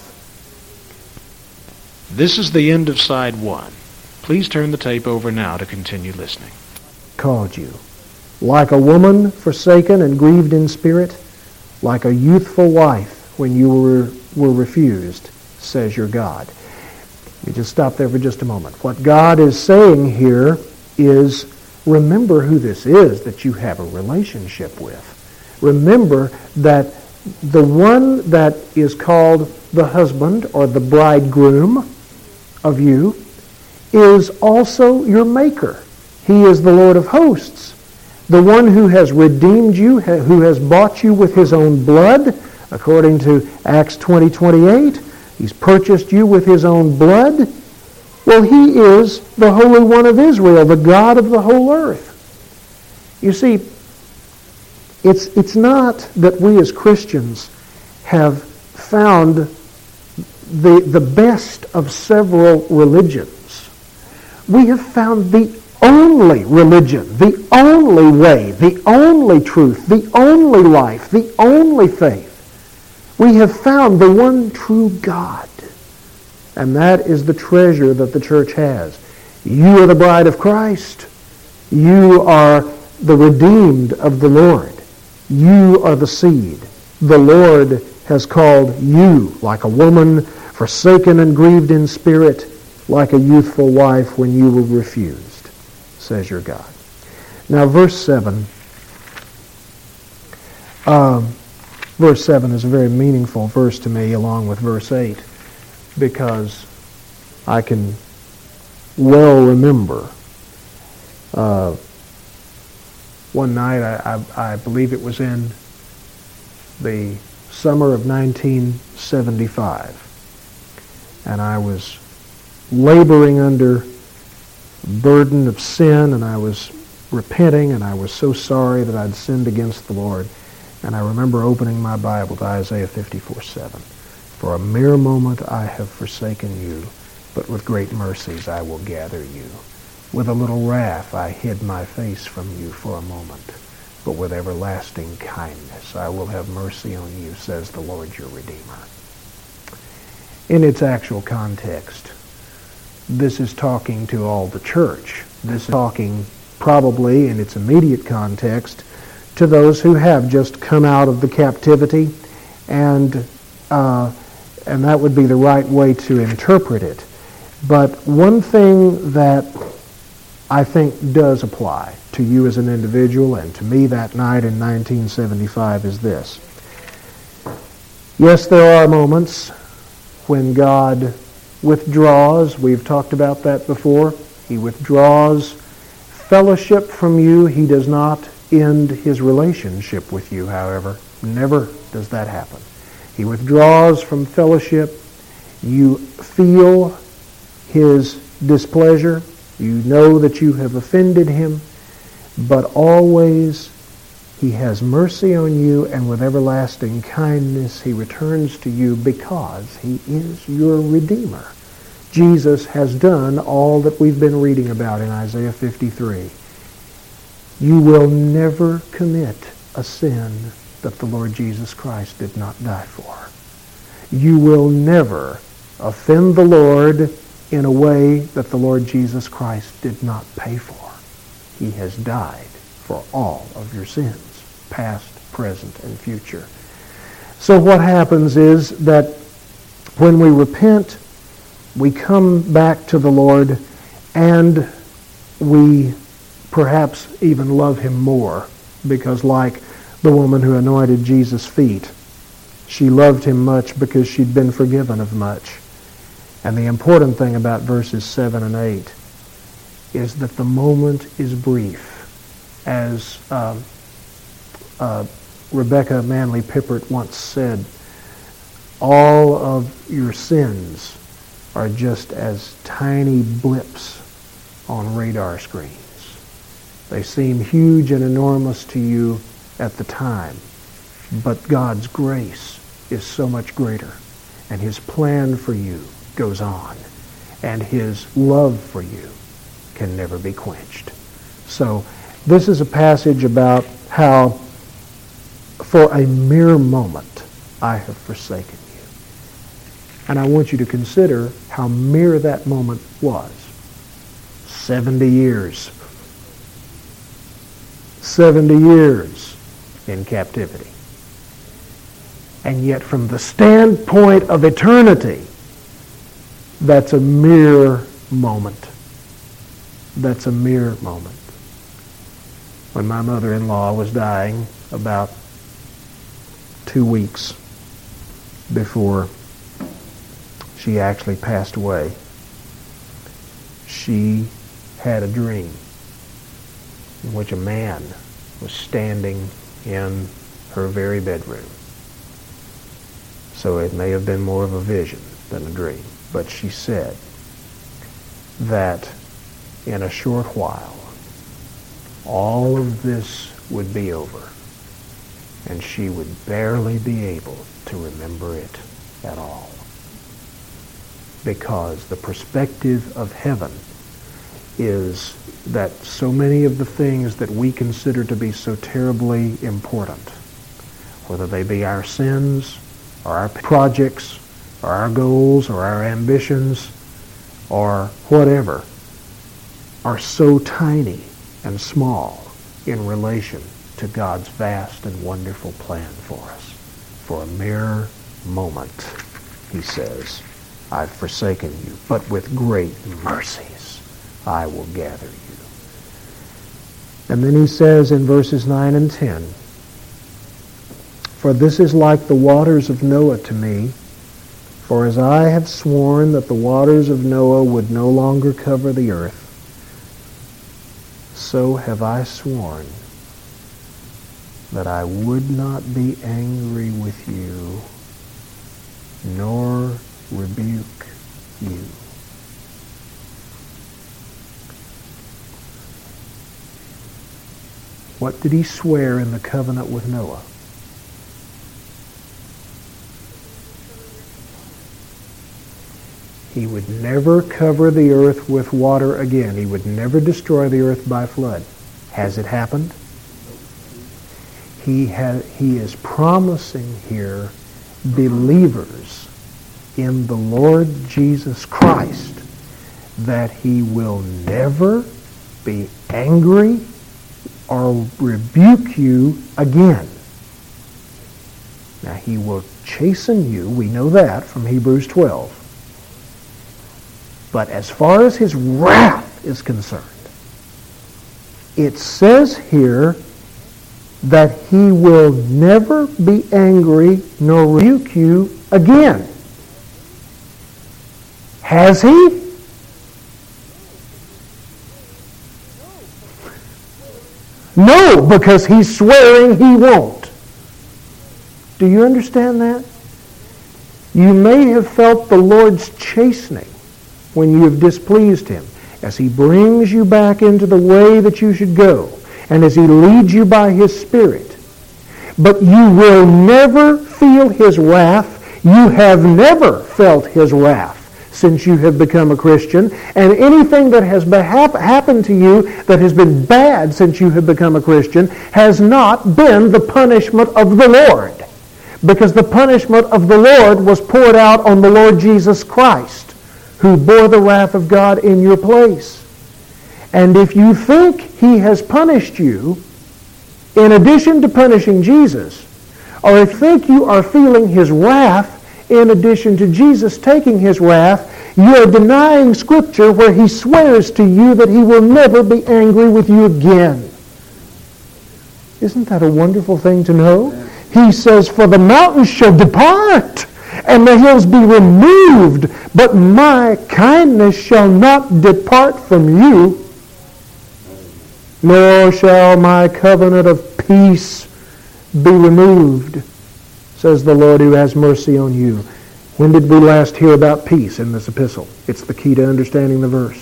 This is the end of side 1. Please turn the tape over now to continue listening. Called you, like a woman forsaken and grieved in spirit, like a youthful wife when you were refused, says your God. You just stop there for just a moment. What God is saying here is, remember who this is that you have a relationship with. Remember that the one that is called the husband or the bridegroom of you is also your Maker. He is the Lord of hosts, the one who has redeemed you, who has bought you with his own blood, according to Acts 20:28. He's purchased you with his own blood. Well, he is the Holy One of Israel, the God of the whole earth. You see, it's not that we as Christians have found the best of several religions. We have found the only religion, the only way, the only truth, the only life, the only faith. We have found the one true God. And that is the treasure that the church has. You are the bride of Christ. You are the redeemed of the Lord. You are the seed. The Lord has called you, like a woman forsaken and grieved in spirit, like a youthful wife when you were refused, says your God. Now verse 7. Verse 7 is a very meaningful verse to me, along with verse 8, because I can well remember one night, I believe it was in the summer of 1975, and I was laboring under the burden of sin, and I was repenting, and I was so sorry that I'd sinned against the Lord. And I remember opening my Bible to Isaiah 54:7. "For a mere moment I have forsaken you, but with great mercies I will gather you. With a little wrath I hid my face from you for a moment, but with everlasting kindness I will have mercy on you, says the Lord your Redeemer." In its actual context, this is talking to all the church. This is talking probably in its immediate context to those who have just come out of the captivity, and that would be the right way to interpret it. But one thing that I think does apply to you as an individual and to me that night in 1975 is this. Yes, there are moments when God withdraws. We've talked about that before. He withdraws fellowship from you. He does not end his relationship with you, however. Never does that happen. He withdraws from fellowship. You feel his displeasure. You know that you have offended him. But always he has mercy on you, and with everlasting kindness he returns to you because he is your Redeemer. Jesus has done all that we've been reading about in Isaiah 53. You will never commit a sin that the Lord Jesus Christ did not die for. You will never offend the Lord in a way that the Lord Jesus Christ did not pay for. He has died for all of your sins, past, present, and future. So what happens is that when we repent, we come back to the Lord, and we perhaps even love him more, because like the woman who anointed Jesus' feet, she loved him much because she'd been forgiven of much. And the important thing about verses 7 and 8 is that the moment is brief. As Rebecca Manley Pippert once said, all of your sins are just as tiny blips on radar screens. They seem huge and enormous to you at the time, but God's grace is so much greater, and his plan for you goes on, and his love for you can never be quenched. So this is a passage about how for a mere moment I have forsaken you. And I want you to consider how mere that moment was. 70 years. 70 years in captivity. And yet from the standpoint of eternity, that's a mere moment. That's a mere moment. When my mother-in-law was dying, about 2 weeks before she actually passed away, she had a dream in which a man was standing in her very bedroom. So it may have been more of a vision than a dream. But she said that in a short while, all of this would be over, and she would barely be able to remember it at all. Because the perspective of heaven is that so many of the things that we consider to be so terribly important, whether they be our sins or our projects or our goals or our ambitions or whatever, are so tiny and small in relation to God's vast and wonderful plan for us. For a mere moment, he says, I've forsaken you, but with great mercies I will gather you. And then he says in verses 9 and 10, for this is like the waters of Noah to me, for as I have sworn that the waters of Noah would no longer cover the earth, so have I sworn that I would not be angry with you, nor rebuke you. What did he swear in the covenant with Noah? He would never cover the earth with water again. He would never destroy the earth by flood. Has it happened? He is promising here believers in the Lord Jesus Christ that he will never be angry or rebuke you again. Now, he will chasten you. We know that from Hebrews 12. But as far as his wrath is concerned, it says here that he will never be angry nor rebuke you again. Has he? No, because he's swearing he won't. Do you understand that? You may have felt the Lord's chastening when you have displeased him, as he brings you back into the way that you should go, and as he leads you by his Spirit. But you will never feel his wrath. You have never felt his wrath since you have become a Christian. And anything that has happened to you that has been bad since you have become a Christian has not been the punishment of the Lord. Because the punishment of the Lord was poured out on the Lord Jesus Christ, who bore the wrath of God in your place. And if you think he has punished you, in addition to punishing Jesus, or if you think you are feeling his wrath in addition to Jesus taking his wrath, you are denying Scripture where he swears to you that he will never be angry with you again. Isn't that a wonderful thing to know? He says, "For the mountains shall depart, and the hills be removed, but my kindness shall not depart from you, nor shall my covenant of peace be removed, says the Lord who has mercy on you." When did we last hear about peace in this epistle? It's the key to understanding the verse.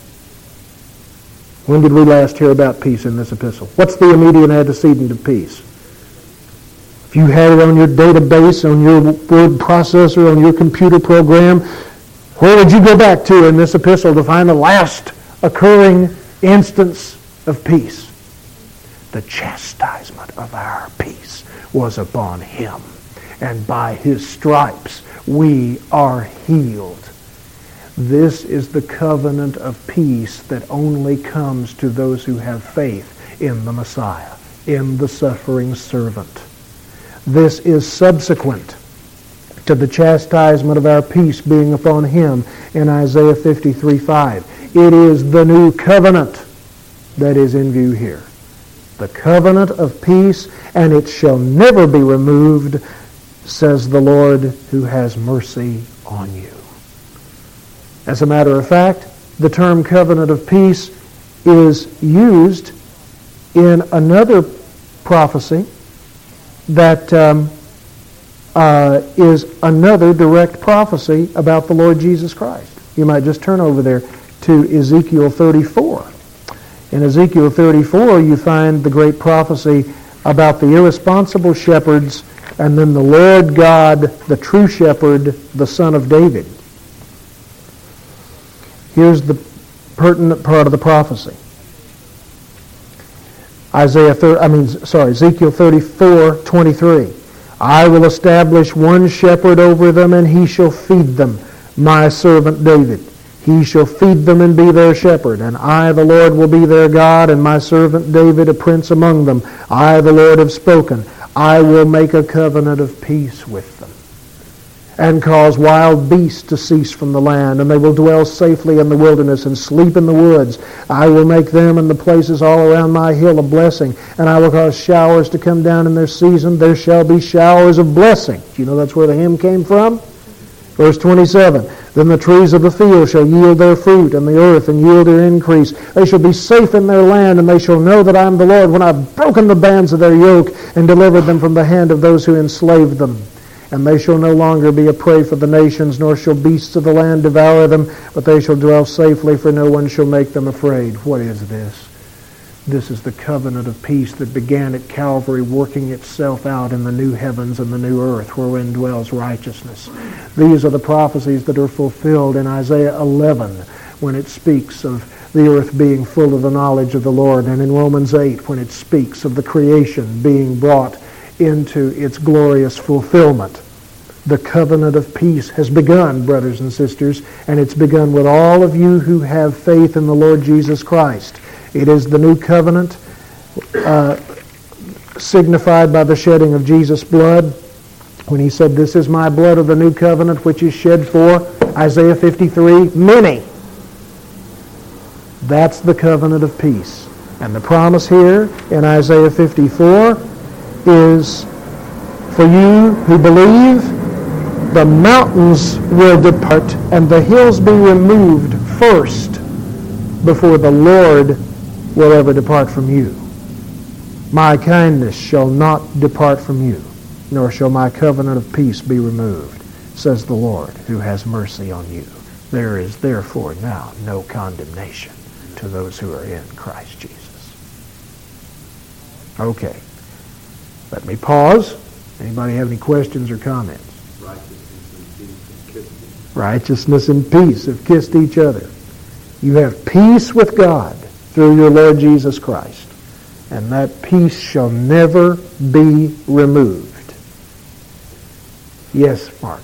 When did we last hear about peace in this epistle? What's the immediate antecedent of peace? If you had it on your database, on your word processor, on your computer program, where would you go back to in this epistle to find the last occurring instance of peace? The chastisement of our peace was upon him, and by his stripes we are healed. This is the covenant of peace that only comes to those who have faith in the Messiah, in the suffering servant. This is subsequent to the chastisement of our peace being upon him in Isaiah 53:5. It is the new covenant that is in view here. The covenant of peace, and it shall never be removed, says the Lord who has mercy on you. As a matter of fact, the term covenant of peace is used in another prophecy that is another direct prophecy about the Lord Jesus Christ. You might just turn over there to Ezekiel 34. In Ezekiel 34, you find the great prophecy about the irresponsible shepherds and then the Lord God, the true shepherd, the Son of David. Here's the pertinent part of the prophecy. Ezekiel 34:23. I will establish one shepherd over them, and he shall feed them, my servant David. He shall feed them and be their shepherd, and I, the Lord, will be their God, and my servant David a prince among them. I, the Lord, have spoken. I will make a covenant of peace with them, and cause wild beasts to cease from the land, and they will dwell safely in the wilderness and sleep in the woods. I will make them and the places all around my hill a blessing, and I will cause showers to come down in their season. There shall be showers of blessing. Do you know that's where the hymn came from? Verse 27, then the trees of the field shall yield their fruit, and the earth and yield their increase. They shall be safe in their land, and they shall know that I am the Lord, when I have broken the bands of their yoke and delivered them from the hand of those who enslaved them. And they shall no longer be a prey for the nations, nor shall beasts of the land devour them, but they shall dwell safely, for no one shall make them afraid. What is this? This is the covenant of peace that began at Calvary, working itself out in the new heavens and the new earth, wherein dwells righteousness. These are the prophecies that are fulfilled in Isaiah 11, when it speaks of the earth being full of the knowledge of the Lord, and in Romans 8, when it speaks of the creation being brought into its glorious fulfillment. The covenant of peace has begun, brothers and sisters, and it's begun with all of you who have faith in the Lord Jesus Christ. It is the new covenant signified by the shedding of Jesus' blood. When he said, this is my blood of the new covenant, which is shed for, Isaiah 53, many. That's the covenant of peace. And the promise here in Isaiah 54 is, for you who believe, the mountains will depart and the hills be removed first before the Lord will ever depart from you. My kindness shall not depart from you, nor shall my covenant of peace be removed, says the Lord, who has mercy on you. There is therefore now no condemnation to those who are in Christ Jesus. Okay. Let me pause. Anybody have any questions or comments? Righteousness and peace have kissed each other. You have peace with God through your Lord Jesus Christ. And that peace shall never be removed. Yes, Mark.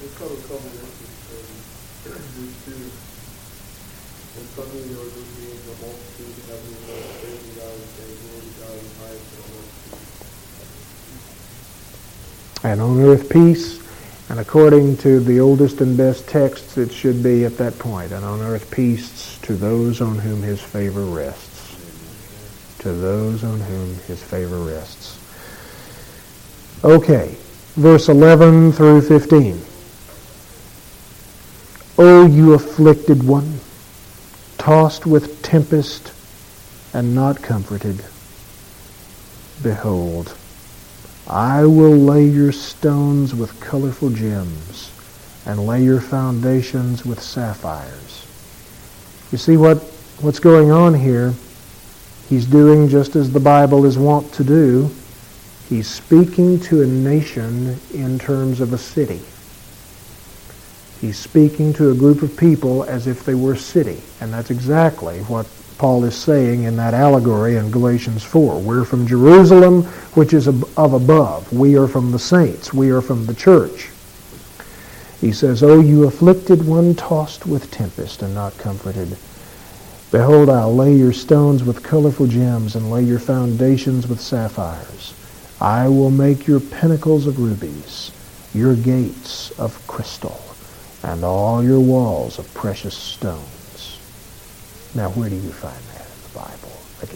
And on earth peace, and according to the oldest and best texts, it should be at that point. And on earth peace to those on whom his favor rests. To those on whom his favor rests. Okay, verse 11 through 15. O you afflicted one, tossed with tempest and not comforted, behold, I will lay your stones with colorful gems and lay your foundations with sapphires. You see what's going on here? He's doing just as the Bible is wont to do. He's speaking to a nation in terms of a city. He's speaking to a group of people as if they were a city. And that's exactly what Paul is saying in that allegory in Galatians 4. We're from Jerusalem, which is of above. We are from the saints. We are from the church. He says, O you afflicted one, tossed with tempest and not comforted, behold, I'll lay your stones with colorful gems and lay your foundations with sapphires. I will make your pinnacles of rubies, your gates of crystal, and all your walls of precious stones. Now, where do you find that in the Bible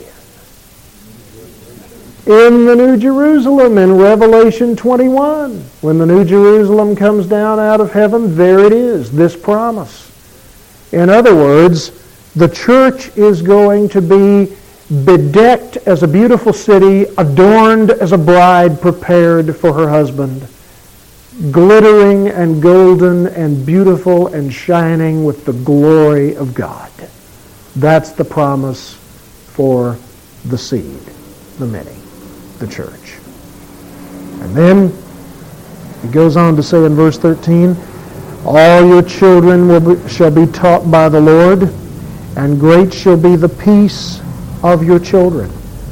again? In the New Jerusalem, in Revelation 21. When the New Jerusalem comes down out of heaven, there it is, this promise. In other words, the church is going to be bedecked as a beautiful city, adorned as a bride prepared for her husband, glittering and golden and beautiful and shining with the glory of God. That's the promise for the seed, the many, the church. And then he goes on to say in verse 13, all your children shall be taught by the Lord, and great shall be the peace of your children.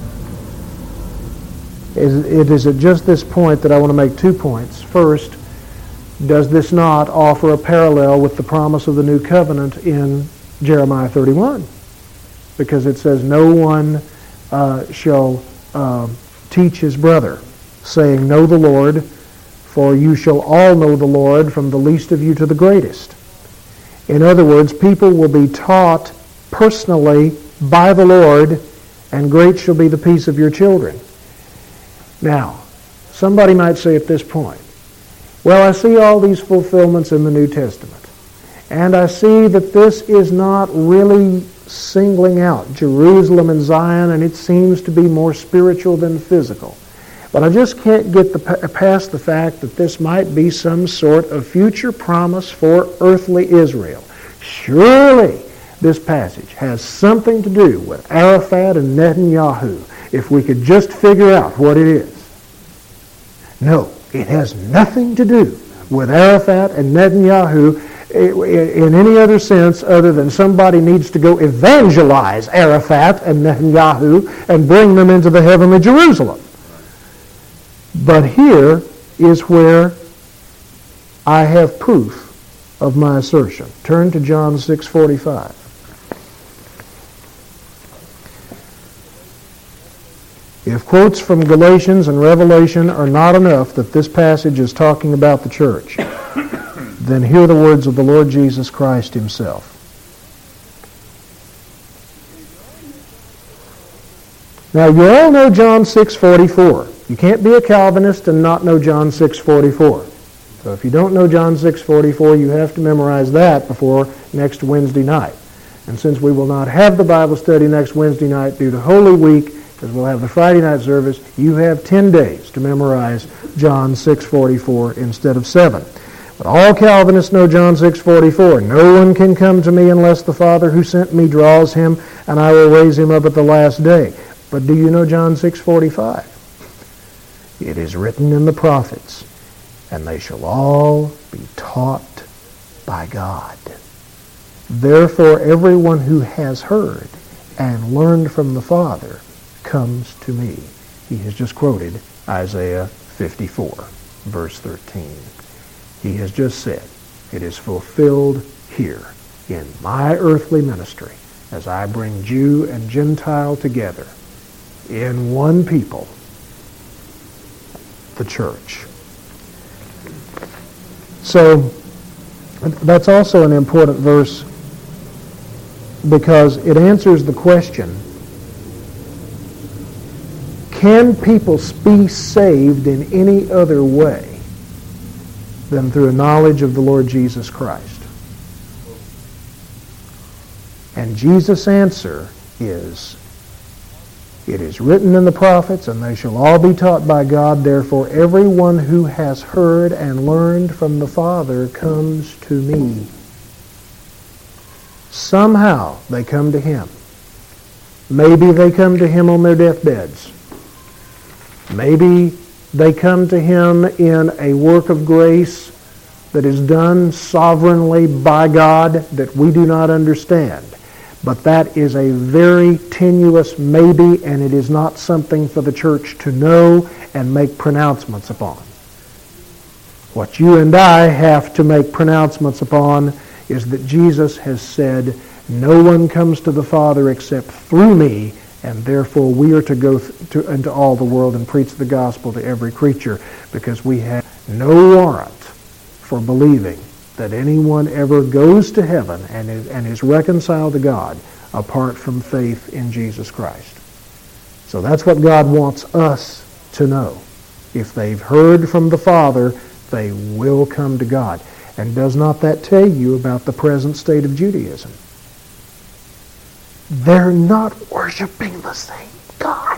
It is at just this point that I want to make 2 points. First, does this not offer a parallel with the promise of the new covenant in Jeremiah 31? Because it says, no one shall teach his brother, saying, know the Lord, for you shall all know the Lord, from the least of you to the greatest. In other words, people will be taught personally by the Lord, and great shall be the peace of your children. Now, somebody might say at this point, well, I see all these fulfillments in the New Testament, and I see that this is not really singling out Jerusalem and Zion, and it seems to be more spiritual than physical. But I just can't get past the fact that this might be some sort of future promise for earthly Israel. Surely this passage has something to do with Arafat and Netanyahu, if we could just figure out what it is. No, it has nothing to do with Arafat and Netanyahu in any other sense other than somebody needs to go evangelize Arafat and Netanyahu and bring them into the heavenly Jerusalem. But here is where I have proof of my assertion. Turn to John 6:45. If quotes from Galatians and Revelation are not enough that this passage is talking about the church, then hear the words of the Lord Jesus Christ himself. Now, you all know John 6:44. You can't be a Calvinist and not know John 6:44. So if you don't know John 6:44, you have to memorize that before next Wednesday night. And since we will not have the Bible study next Wednesday night due to Holy Week, because we'll have the Friday night service, you have 10 days to memorize John 6:44 instead of 7. But all Calvinists know John 6:44. No one can come to me unless the Father who sent me draws him, and I will raise him up at the last day. But do you know John 6:45? It is written in the prophets, and they shall all be taught by God. Therefore, everyone who has heard and learned from the Father comes to me. He has just quoted Isaiah 54, verse 13. He has just said, it is fulfilled here in my earthly ministry as I bring Jew and Gentile together in one people, the church. So that's also an important verse because it answers the question, can people be saved in any other way than through a knowledge of the Lord Jesus Christ? And Jesus' answer is, it is written in the prophets, and they shall all be taught by God. Therefore, everyone who has heard and learned from the Father comes to me. Somehow they come to Him. Maybe they come to Him on their deathbeds. Maybe they come to Him in a work of grace that is done sovereignly by God that we do not understand. But that is a very tenuous maybe, and it is not something for the church to know and make pronouncements upon. What you and I have to make pronouncements upon is that Jesus has said, no one comes to the Father except through me, and therefore we are to go into all the world and preach the gospel to every creature, because we have no warrant for believing that anyone ever goes to heaven and is reconciled to God apart from faith in Jesus Christ. So that's what God wants us to know. If they've heard from the Father, they will come to God. And does not that tell you about the present state of Judaism? They're not worshiping the same God.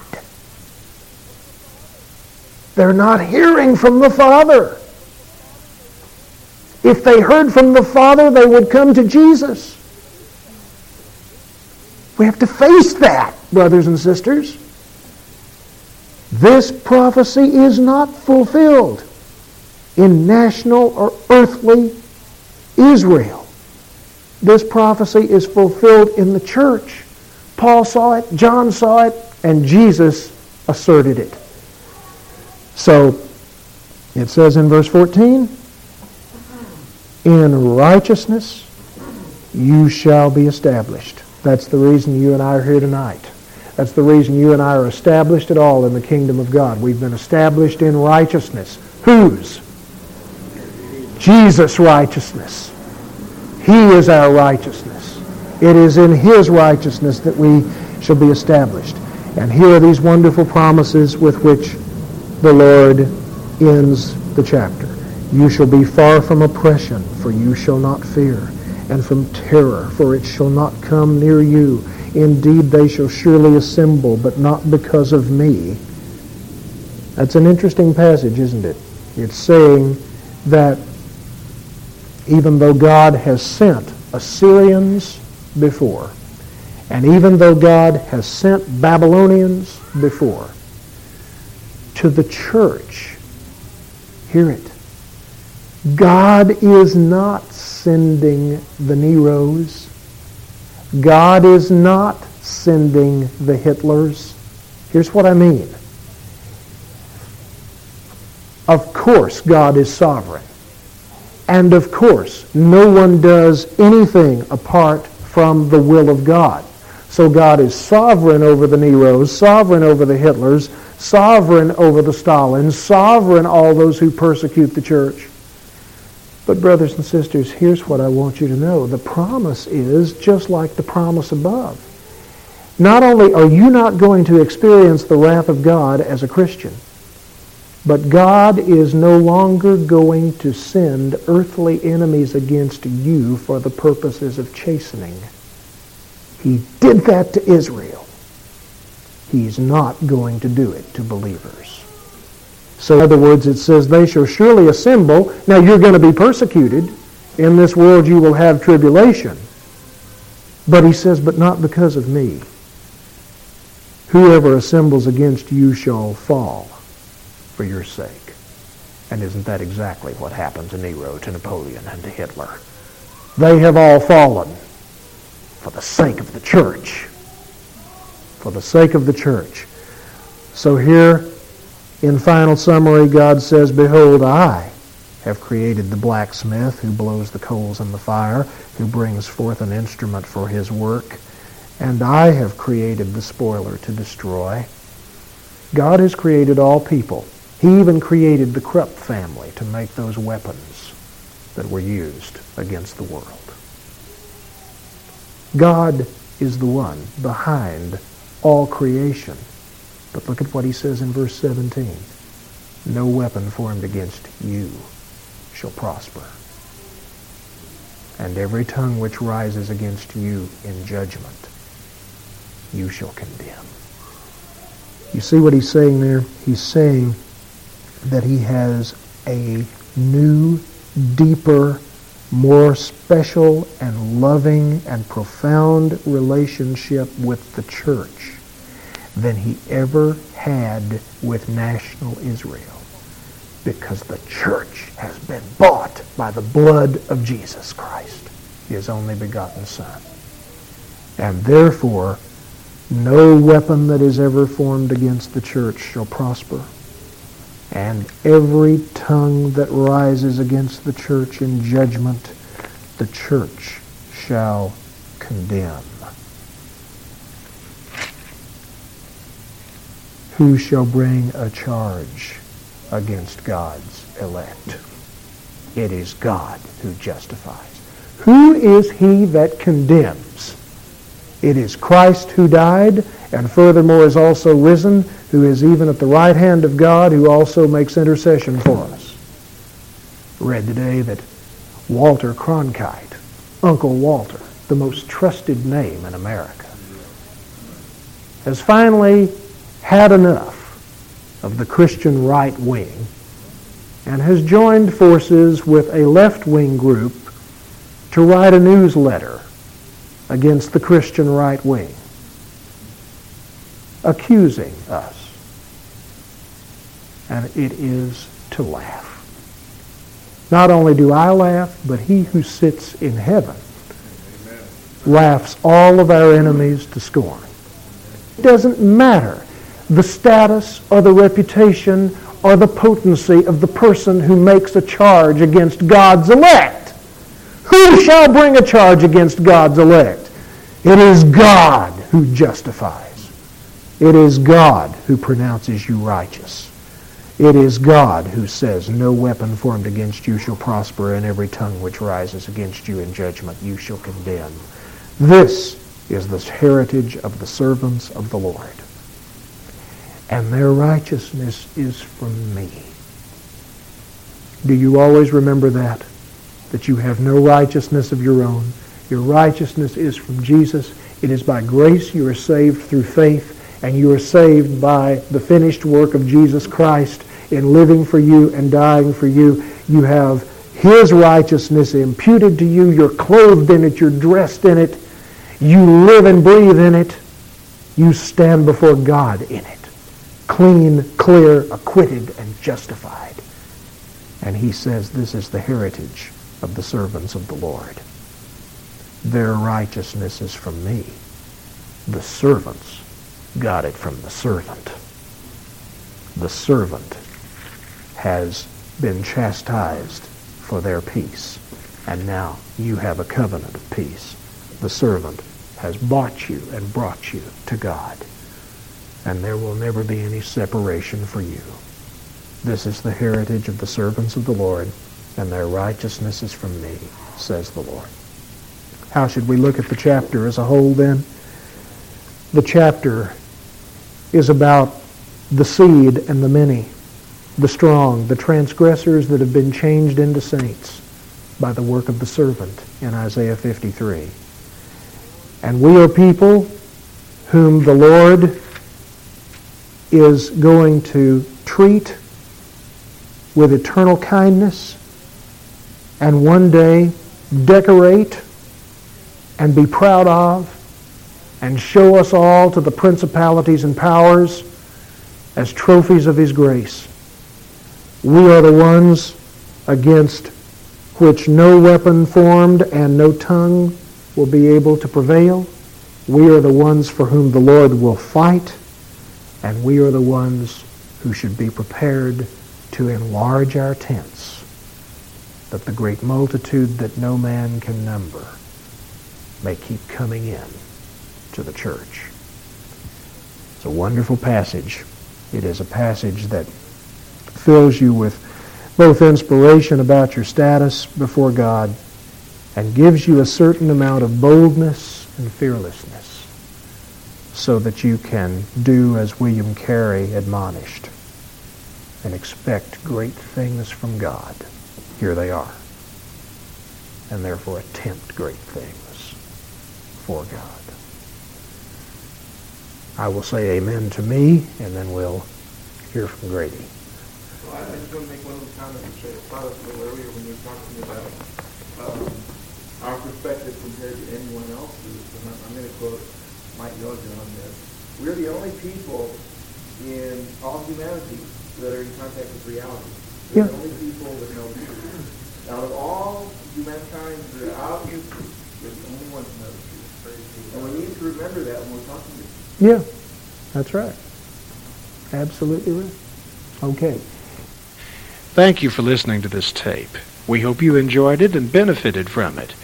They're not hearing from the Father. If they heard from the Father, they would come to Jesus. We have to face that, brothers and sisters. This prophecy is not fulfilled in national or earthly Israel. This prophecy is fulfilled in the church. Paul saw it, John saw it, and Jesus asserted it. So, it says in verse 14, in righteousness you shall be established. That's the reason you and I are here tonight. That's the reason you and I are established at all in the kingdom of God. We've been established in righteousness. Whose? Jesus' righteousness. He is our righteousness. It is in His righteousness that we shall be established. And here are these wonderful promises with which the Lord ends the chapter. You shall be far from oppression, for you shall not fear, and from terror, for it shall not come near you. Indeed, they shall surely assemble, but not because of me. That's an interesting passage, isn't it? It's saying that even though God has sent Assyrians before, and even though God has sent Babylonians before, to the church, hear it, God is not sending the Neros. God is not sending the Hitlers. Here's what I mean. Of course, God is sovereign. And of course, no one does anything apart from the will of God. So God is sovereign over the Neros, sovereign over the Hitlers, sovereign over the Stalins, sovereign all those who persecute the church. But brothers and sisters, here's what I want you to know. The promise is just like the promise above. Not only are you not going to experience the wrath of God as a Christian, but God is no longer going to send earthly enemies against you for the purposes of chastening. He did that to Israel. He's not going to do it to believers. So in other words, it says, they shall surely assemble. Now you're going to be persecuted. In this world you will have tribulation. But he says, but not because of me. Whoever assembles against you shall fall for your sake. And isn't that exactly what happened to Nero, to Napoleon, and to Hitler? They have all fallen for the sake of the church. For the sake of the church. So here, in final summary, God says, behold, I have created the blacksmith who blows the coals in the fire, who brings forth an instrument for his work, and I have created the spoiler to destroy. God has created all people. He even created the Krupp family to make those weapons that were used against the world. God is the one behind all creation. But look at what he says in verse 17. No weapon formed against you shall prosper. And every tongue which rises against you in judgment, you shall condemn. You see what he's saying there? He's saying that he has a new, deeper, more special and loving and profound relationship with the church than he ever had with national Israel, because the church has been bought by the blood of Jesus Christ, his only begotten Son. And therefore, no weapon that is ever formed against the church shall prosper. And every tongue that rises against the church in judgment, the church shall condemn. Who shall bring a charge against God's elect? It is God who justifies. Who is he that condemns? It is Christ who died, and furthermore is also risen, who is even at the right hand of God, who also makes intercession for us. I read today that Walter Cronkite, Uncle Walter, the most trusted name in America, has finally had enough of the Christian right wing and has joined forces with a left-wing group to write a newsletter against the Christian right wing, accusing us. And it is to laugh. Not only do I laugh, but he who sits in heaven laughs all of our enemies to scorn. It doesn't matter the status or the reputation or the potency of the person who makes a charge against God's elect. Who shall bring a charge against God's elect? It is God who justifies. It is God who pronounces you righteous. It is God who says, no weapon formed against you shall prosper, and every tongue which rises against you in judgment you shall condemn. This is the heritage of the servants of the Lord. And their righteousness is from me. Do you always remember that? That you have no righteousness of your own. Your righteousness is from Jesus. It is by grace you are saved through faith, and you are saved by the finished work of Jesus Christ in living for you and dying for you. You have his righteousness imputed to you. You're clothed in it. You're dressed in it. You live and breathe in it. You stand before God in it. Clean, clear, acquitted, and justified. And he says this is the heritage of the servants of the Lord. Their righteousness is from me. The servants got it from the servant. The servant has been chastised for their peace, and now you have a covenant of peace. The servant has bought you and brought you to God, and there will never be any separation for you. This is the heritage of the servants of the Lord, and their righteousness is from me, says the Lord. How should we look at the chapter as a whole then? The chapter is about the seed and the many, the strong, the transgressors that have been changed into saints by the work of the servant in Isaiah 53. And we are people whom the Lord is going to treat with eternal kindness and one day decorate and be proud of and show us all to the principalities and powers as trophies of His grace. We are the ones against which no weapon formed and no tongue will be able to prevail. We are the ones for whom the Lord will fight, and we are the ones who should be prepared to enlarge our tents, that the great multitude that no man can number may keep coming in to the church. It's a wonderful passage. It is a passage that fills you with both inspiration about your status before God and gives you a certain amount of boldness and fearlessness so that you can do as William Carey admonished and expect great things from God. Here they are. And therefore attempt great things for God. I will say amen to me, and then we'll hear from Grady. Well, I just want to make one little comment which I thought of a little earlier when you were talking about our perspective compared to anyone else's. And I'm going to quote Mike Milligan on this. We're the only people in all humanity that are in contact with reality. We're the only people that know the truth. Out of all humankind that are out in the truth, we're the only ones that know the truth. And we need to remember that when we're talking to people. Yeah, that's right. Absolutely right. Okay. Thank you for listening to this tape. We hope you enjoyed it and benefited from it.